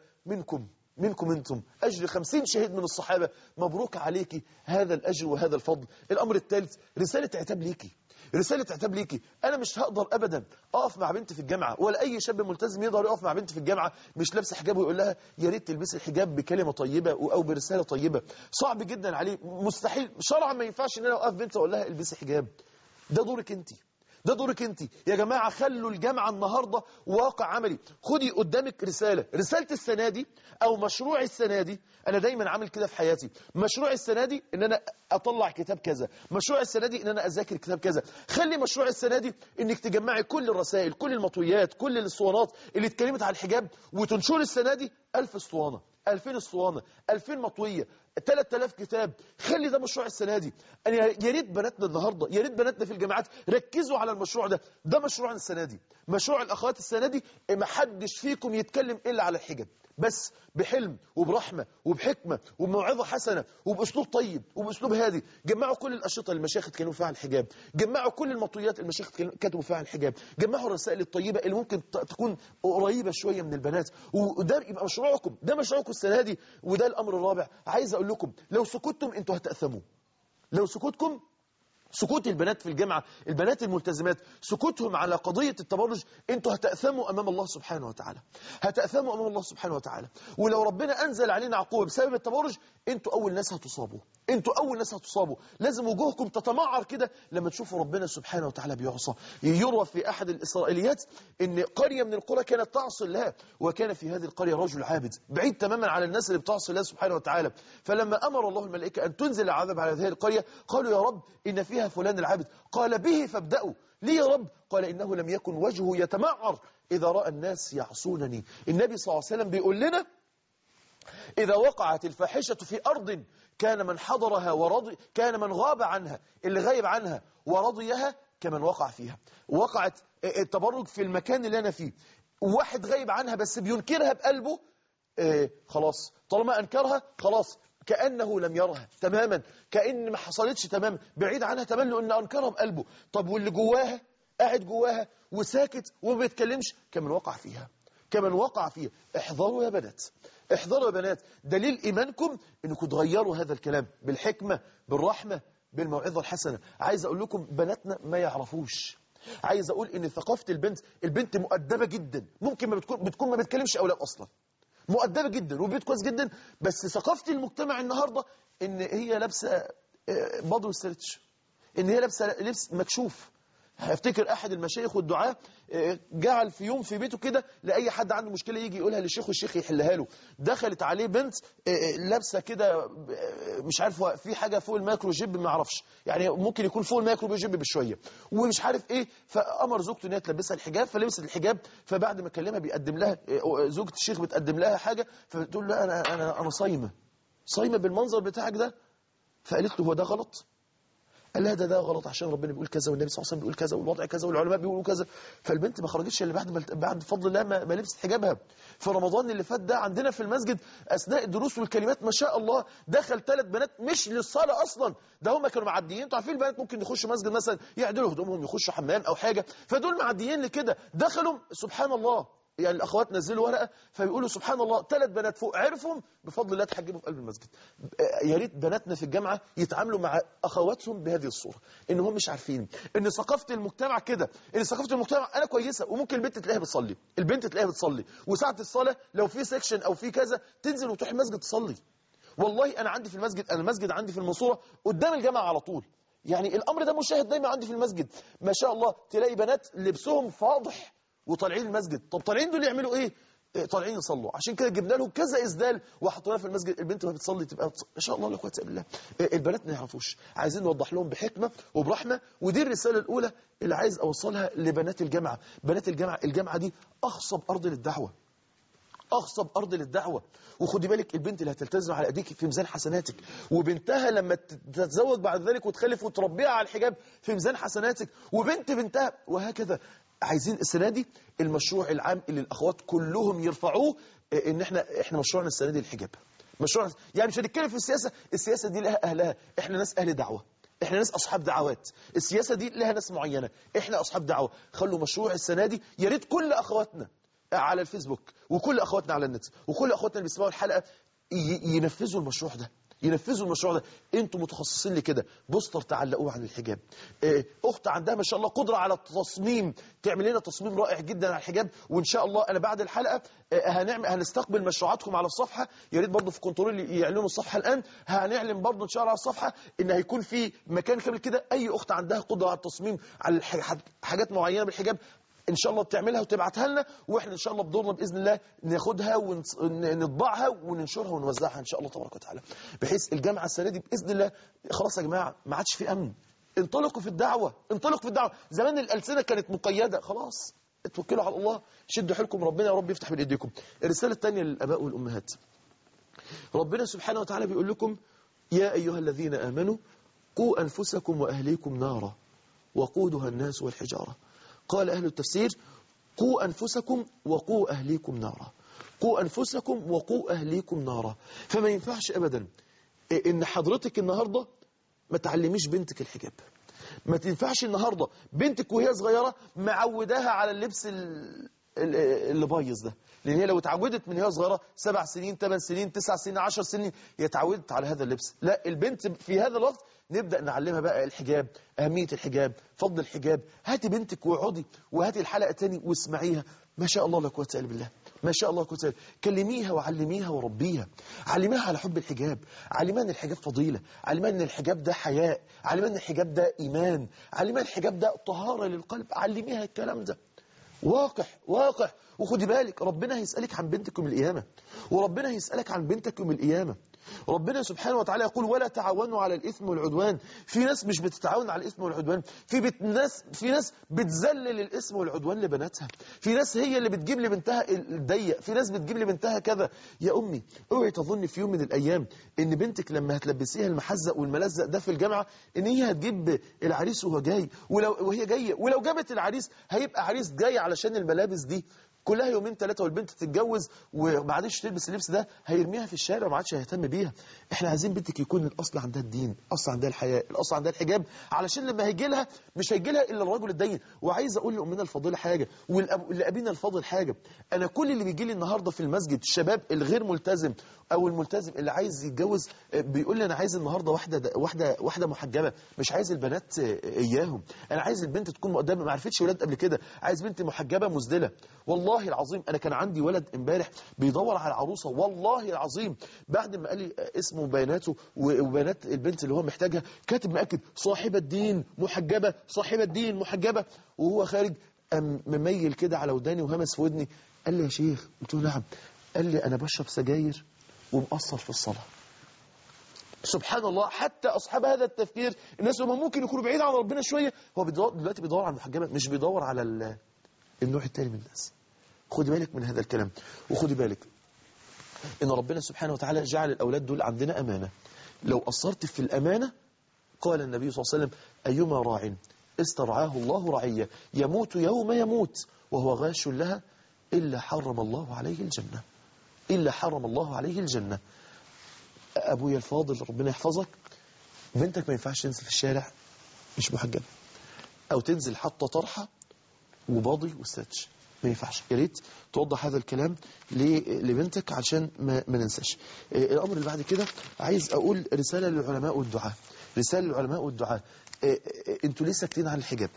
منكم انتم أجر 50 شهيد من الصحابة. مبروك عليكي هذا الأجر وهذا الفضل. الأمر الثالث رسالة عتاب ليكي، رسالة عتاب ليكي. أنا مش هقدر أبدا أقف مع بنت في الجامعة، ولا أي شاب ملتزم يقدر يقف مع بنت في الجامعة مش لابسة حجاب ويقول لها يا ريت تلبسي الحجاب بكلمة طيبة أو برسالة طيبة. صعب جدا عليه، مستحيل شرعا ما ينفعش إن أنا أوقف بنت وأقول لها البسي حجاب. ده دورك أنت، ده دورك انت يا جماعة. خلوا الجامعة النهاردة واقع عملي. خدي قدامك رسالة السنة دي او مشروع السنة دي. انا دايما عامل كده في حياتي، مشروع السنة دي ان انا اطلع كتاب كذا، مشروع السنة دي ان انا اذاكر كتاب كذا. خلي مشروع السنة دي انك تجمعي كل الرسائل، كل المطويات، كل الاسطوانات اللي اتكلمت على الحجاب، وتنشر السنة دي 1000 اسطوانة، 2000 اسطوانة، 2000 مطوية، 3000 كتاب. خلي ده مشروع السنة دي. أنا يا ريت بناتنا النهاردة، يا ريت بناتنا في الجامعات ركزوا على المشروع ده. ده مشروع السنة دي، مشروع الأخوات السنة دي. ما حدش فيكم يتكلم إلا على الحجاب، بس بحلم وبرحمة وبحكمة وبموعظة حسنة وبأسلوب طيب وبأسلوب هادي. جمعوا كل الأشرطة اللي المشايخ اتكلموا فيها عن الحجاب، جمعوا كل المطويات اللي المشايخ كتبوا فيها عن الحجاب، جمعوا الرسائل الطيبة اللي ممكن تكون قريبة شوية من البنات. وده يبقى مشروعكم، ده مشروعكم السنة دي. وده الأمر الرابع. عايز أقول لكم لو سكتتم أنتوا هتأثموا. لو سكوتكم، سكوت البنات في الجامعة، البنات الملتزمات، سكوتهم على قضية التبرج، انتوا هتأثموا أمام الله سبحانه وتعالى، هتأثموا أمام الله سبحانه وتعالى. ولو ربنا أنزل علينا عقوبة بسبب التبرج، انتوا أول ناس هتصابوا، انتوا أول ناس هتصابوا. لازم وجوهكم تتمعر كده لما تشوفوا ربنا سبحانه وتعالى بيعصى. يروى في أحد الإسرائيليات إن قرية من القرى كانت تعصي الله، وكان في هذه القرية رجل عابد بعيد تماما على الناس اللي بتعصي الله سبحانه وتعالى. فلما أمر الله الملائكة أن تنزل العذاب على هذه القرية، قالوا يا رب إن فيها فلان العابد. قال به فابدأوا. ليه يا رب؟ قال إنه لم يكن وجهه يتمعر إذا رأى الناس يعصونني. النبي صلى الله عليه وسلم بيقول لنا إذا وقعت الفاحشة في أرض كان من حضرها ورضي، كان من غاب عنها، اللي غايب عنها ورضيها كمن وقع فيها. وقعت التبرج في المكان اللي أنا فيه، واحد غايب عنها بس بينكرها بقلبه، خلاص طالما أنكرها خلاص كأنه لم يرها تماما، كأن ما حصلتش تماما، بعيد عنها تماما لأنه أنكرها بقلبه. طب واللي جواها قاعد جواها وساكت وما بيتكلمش كمن وقع فيها، كمن وقع فيها. احذروا يا بنات، احذروا يا بنات. دليل إيمانكم إنكم تغيروا هذا الكلام بالحكمة، بالرحمة، بالموعظة الحسنة. عايز أقول لكم بناتنا ما يعرفوش. عايز أقول إن ثقافة البنت مؤدبة جدا، ممكن ما بتكون ما بتكلمش أولاد أصلا، مؤدبة جدا وبيت كويس جدا، بس ثقافة المجتمع النهاردة إن هي لابسة بادر وستريتش، إن هي لابسة لبس مكشوف. هفتكر أحد المشايخ والدعاة جعل في يوم في بيته كده لأي حد عنده مشكلة يجي يقولها للشيخ والشيخ يحلها له. دخلت عليه بنت لابسة كده مش عارف في حاجة فوق المايكرو جيب، ما اعرفش يعني ممكن يكون فوق المايكرو جيب بشوية ومش عارف ايه. فأمر زوجته ان هي تلبسها الحجاب، فلبست الحجاب. فبعد ما كلمها بيقدم لها زوجة الشيخ بتقدم لها حاجة، فبتقول له أنا صايمة بالمنظر بتاعك ده. فقالت له هو ده غلط؟ قال لها ده غلط عشان ربنا بيقول كذا والنبي صلى الله عليه وسلم بيقول كذا والوضع كذا والعلماء بيقولوا كذا. فالبنت ما خرجتش الا بعد فضل الله ما لبست حجابها. في رمضان اللي فات ده عندنا في المسجد اثناء الدروس والكلمات ما شاء الله دخل 3 بنات مش للصلاه اصلا، ده هم كانوا معديين. انتوا عارفين البنات ممكن يخشوا مسجد مثلا يعدلوا هدومهم يخشوا حمام او حاجه، فدول معديين لكده دخلوا سبحان الله. يعني الأخوات نزلوا ورقة فبيقولوا سبحان الله 3 بنات فوق عرفهم بفضل الله تحجبوا في قلب المسجد. يا ريت بناتنا في الجامعة يتعاملوا مع أخواتهم بهذه الصورة، إن هم مش عارفين إن ثقافة المجتمع كده، إن ثقافة المجتمع أنا كويسة. وممكن البنت تلاقيها بتصلي، البنت تلاقيها بتصلي، وساعة الصلاة لو في سيكشن أو في كذا تنزل وتروح المسجد تصلي. والله أنا عندي في المسجد، أنا المسجد عندي في المنصورة قدام الجامعة على طول، يعني الأمر ده مشاهد دايما عندي في المسجد. ما شاء الله تلاقي بنات لبسهم فاضح وطالعين المسجد. طب طالعين دول يعملوا ايه؟ طالعين يصلوا، عشان كده جبنا لهم كذا اسدال وحطيناها في المسجد. البنت وهي بتصلي تبقى ما شاء الله لا قوه الا بالله. البنات ما يعرفوش، عايزين نوضح لهم بحكمه وبرحمه، ودي الرساله الاولى اللي عايز اوصلها لبنات الجامعه. بنات الجامعه دي اخصب ارض للدعوه، اخصب ارض للدعوه. وخدي بالك البنت اللي هتلتزم على ايديك في ميزان حسناتك، وبنتها لما تتزوج بعد ذلك وتخلف وتربيها على الحجاب في ميزان حسناتك، بنتها، وهكذا. عايزين السنه دي المشروع العام اللي الاخوات كلهم يرفعوه، ان احنا مشروعنا السنه دي الحجاب. مشروعنا يعني مش هنتكلم في السياسه دي لها اهلها، احنا ناس اهل دعوه، احنا ناس اصحاب دعوات. السياسه دي لها ناس معينه، احنا اصحاب دعوه. خلوا مشروع السنه دي، يا ريت كل اخواتنا على الفيسبوك وكل اخواتنا على النت وكل اخواتنا اللي بيسمعوا الحلقه ينفذوا المشروع ده، ينفذوا المشروع ده. انتوا متخصصين لكده، بوستر تعلقوه عن الحجاب. اخت عندها ما شاء الله قدره على التصميم، تعمل لنا تصميم رائع جدا على الحجاب. وان شاء الله انا بعد الحلقه هنستقبل مشروعاتكم على الصفحه. يا ريت برضه في كنترول يعلنوا الصفحه الان. هنعلن برضه ان شاء الله على الصفحه ان هيكون في مكان كامل كده، اي اخت عندها قدره على التصميم على حاجات معينه بالحجاب ان شاء الله بتعملها وتبعتها لنا، واحنا ان شاء الله بدورنا باذن الله ناخدها ونطبعها وننشرها ونوزعها ان شاء الله تبارك وتعالى، بحيث الجامعه السنه دي باذن الله. خلاص يا جماعه ما عادش في امن، انطلقوا في الدعوه، انطلقوا في الدعوه. زمان الالسنه كانت مقيده، خلاص اتوكلوا على الله، شدوا حيلكم، ربنا يا رب يفتح من ايديكم. الرساله الثانيه للاباء والامهات، ربنا سبحانه وتعالى بيقول لكم: يا ايها الذين امنوا قوا انفسكم واهليكم نارا وقودها الناس والحجاره. قال أهل التفسير: قوا أنفسكم وقوا أهليكم نارا، قوا أنفسكم وقوا أهليكم نارا. فما ينفعش أبدا إن حضرتك النهاردة ما تعلميش بنتك الحجاب. ما تنفعش النهاردة بنتك وهي صغيرة معوداها على اللبس اللي بايظ ده، لأن هي لو اتعودت من هي صغيرة 7 سنين 8 سنين 9 سنين 10 سنين هي اتعودت على هذا اللبس. لا، البنت في هذا الوقت نبدأ نعلمها بقى الحجاب، أهمية الحجاب، فضل الحجاب. هاتي بنتك واقعدي وهاتي الحلقة تاني واسمعيها، ما شاء الله لا قوة إلا بالله، ما شاء الله لا قوة إلا بالله. كلميها وعلميها وربيها، علميها على حب الحجاب، علميها ان الحجاب فضيلة، علميها ان الحجاب ده حياء، علميها ان الحجاب ده إيمان، علميها الحجاب ده طهارة للقلب، علميها الكلام ده. واقع. وخدي بالك ربنا هيسألك عن بنتك يوم القيامة، وربنا هيسألك عن بنتك يوم القيامة. ربنا سبحانه وتعالى يقول: ولا تعاونوا على الإثم والعدوان. في ناس مش بتتعاون على الإثم والعدوان، في ناس بتذلل الإثم والعدوان لبناتها، في ناس هي اللي بتجيب لبنتها الضيق، في ناس بتجيب لبنتها كذا. يا أمي اوعي تظني في يوم من الأيام إن بنتك لما هتلبسيها المحزق والملزق ده في الجامعة إن هي هتجيب العريس وهو جاي، وهي جاية، ولو جابت العريس هيبقى عريس جاي علشان الملابس دي كلها يومين 3 والبنت تتجوز وما عادش تلبس اللبس ده، هيرميها في الشارع وما عادش هيهتم بيها. احنا عايزين بنتك يكون الاصل عندها الدين، الاصل عندها الحياء، الاصل عندها الحجاب، علشان لما هيجي لها مش هيجي لها الا الرجل الدين. وعايز اقول لامنا الفاضله حاجه ولابينا الفاضل حاجه، انا كل اللي بيجي لي النهارده في المسجد الشباب الغير ملتزم او الملتزم اللي عايز يتجوز بيقول لي: انا عايز النهارده واحده محجبه، مش عايز البنات اياهم، انا عايز البنت تكون مقدمه، ما عرفتش ولاد قبل كده، عايز بنت محجبه مسدله. والله العظيم انا كان عندي ولد امبارح بيدور على عروسه، والله العظيم بعد ما قال لي اسمه وبياناته وبيانات البنت اللي هو محتاجها، كاتب مأكد: صاحبة دين محجبة، صاحبة دين محجبة. وهو خارج مميل كده على وداني وهمس في ودني، قال لي: يا شيخ. قلت له: نعم. قال لي: انا بشرب سجاير ومقصر في الصلاة. سبحان الله، حتى أصحاب هذا التفكير الناس هم ممكن يكونوا بعيد عن ربنا شوية، هو دلوقتي بيدور على المحجبة، مش بيدور على النوع التاني من الناس. خدي بالك من هذا الكلام، وخدي بالك إن ربنا سبحانه وتعالى جعل الأولاد دول عندنا أمانة. لو قصرت في الأمانة، قال النبي صلى الله عليه وسلم: أيما راع استرعاه الله رعية يموت يوم يموت وهو غاش لها إلا حرم الله عليه الجنة، إلا حرم الله عليه الجنة. أبويا الفاضل ربنا يحفظك، بنتك ما ينفعش تنزل في الشارع مش محجبة، أو تنزل حتى طرحة وباضي وستاتش، ما ينفعش. يا ريت توضح هذا الكلام لبنتك عشان ما ننساش. الأمر اللي بعد كده عايز أقول رسالة للعلماء والدعاة، رسالة للعلماء والدعاة. انتوا ليه ساكتين عن الحجاب؟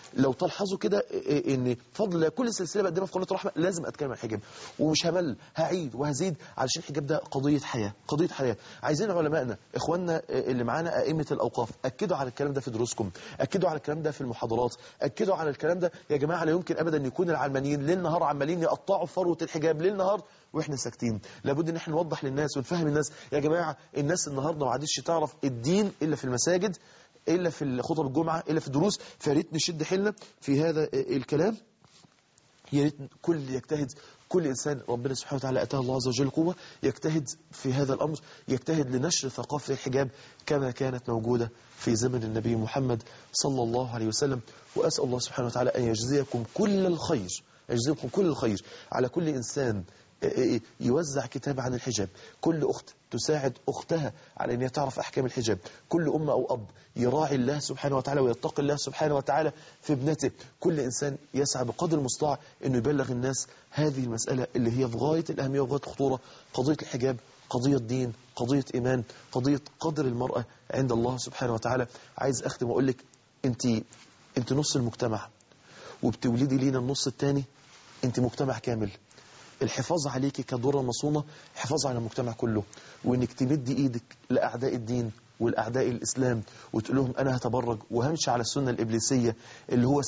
لو تلحظوا كده ان فضل كل سلسله بقدمها في قناه الرحمه لازم اتكلم عن الحجاب، ومش همل، هعيد وهزيد علشان الحجاب ده قضيه حياه، قضيه حياه. عايزين علمائنا اخواننا اللي معانا ائمه الاوقاف اكدوا على الكلام ده في دروسكم، اكدوا على الكلام ده في المحاضرات، اكدوا على الكلام ده يا جماعه. لا يمكن ابدا ان يكون العلمانيين ليل نهار عمالين يقطعوا فروه الحجاب ليل نهار واحنا ساكتين. لابد ان احنا نوضح للناس ونفهم الناس يا جماعه. الناس النهارده ما عادتش تعرف الدين الا في المساجد، الا في خطب الجمعه، الا في الدروس. فياريت نشد حيلنا في هذا الكلام. يا ريت كل يجتهد، كل إنسان ربنا سبحانه وتعالى أتاه الله عز وجل قوة يجتهد في هذا الأمر، يجتهد لنشر ثقافة الحجاب كما كانت موجودة في زمن النبي محمد صلى الله عليه وسلم. وأسأل الله سبحانه وتعالى أن يجزيكم كل الخير، يجزيكم كل الخير على كل إنسان يوزع كتاب عن الحجاب، كل أخت تساعد أختها على أن تعرف أحكام الحجاب، كل أم أو أب يراعي الله سبحانه وتعالى ويتقي الله سبحانه وتعالى في ابنته، كل إنسان يسعى بقدر المستطاع أنه يبلغ الناس هذه المسألة اللي هي في غاية الأهمية وغاية الخطورة. قضية الحجاب قضية دين، قضية إيمان، قضية قدر المرأة عند الله سبحانه وتعالى. عايز أختم وأقول لك أنت نص المجتمع، وبتولدي لينا النص الثاني. أنت مجتمع كامل. الحفاظ عليك كدورة مصونة حفاظ على المجتمع كله، وانك تمدي ايدك لاعداء الدين والاعداء الاسلام وتقول لهم انا هتبرج وهمشي على السنه الابليسيه اللي هو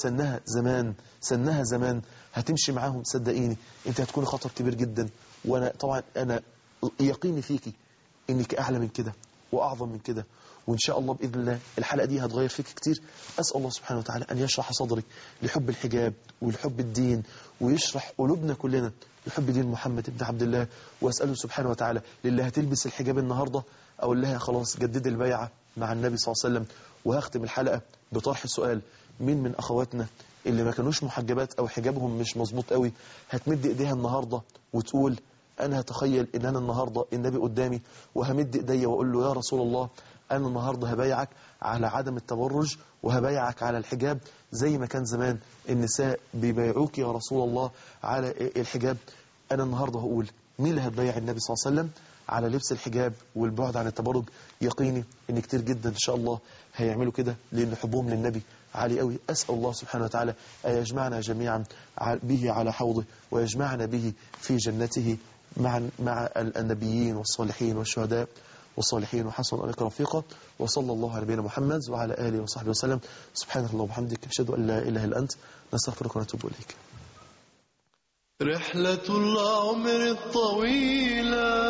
سنها زمان هتمشي معاهم. صدقيني انت هتكون خطر كبير جدا. وانا طبعا انا يقيني فيكي انك اعلى من كده واعظم من كده، وإن شاء الله بإذن الله الحلقة دي هتغير فيك كتير. أسأل الله سبحانه وتعالى أن يشرح صدرك لحب الحجاب ولحب الدين، ويشرح قلوبنا كلنا لحب دين محمد بن عبد الله. وأسأله سبحانه وتعالى للي هتلبس الحجاب النهاردة أقول لها خلاص جدد البيعة مع النبي صلى الله عليه وسلم. وهختم الحلقة بطرح سؤال: مين من أخواتنا اللي ما كانوش محجبات أو حجابهم مش مظبوط قوي هتمد إيديها النهاردة وتقول أنا هتخيل إن أنا النهاردة النبي قدامي وهمد إيديا وأقول له يا رسول الله أنا النهاردة هبايعك على عدم التبرج وهبايعك على الحجاب زي ما كان زمان النساء بيبايعوك يا رسول الله على الحجاب. أنا النهاردة هقول مين اللي هتبايع النبي صلى الله عليه وسلم على لبس الحجاب والبعد عن التبرج؟ يقيني إن كتير جدا إن شاء الله هيعملوا كده لأن حبهم للنبي عالي قوي. أسأل الله سبحانه وتعالى أن يجمعنا جميعا به على حوضه ويجمعنا به في جنته مع النبيين والصالحين والشهداء والصالحين وحسن أولئك رفيقا. وصلى الله على نبينا محمد وعلى آله وصحبه وسلم. سبحانك اللهم وبحمدك أشهد أن لا إله إلا أنت نستغفرك ونتوب إليك. رحلة العمر الطويلة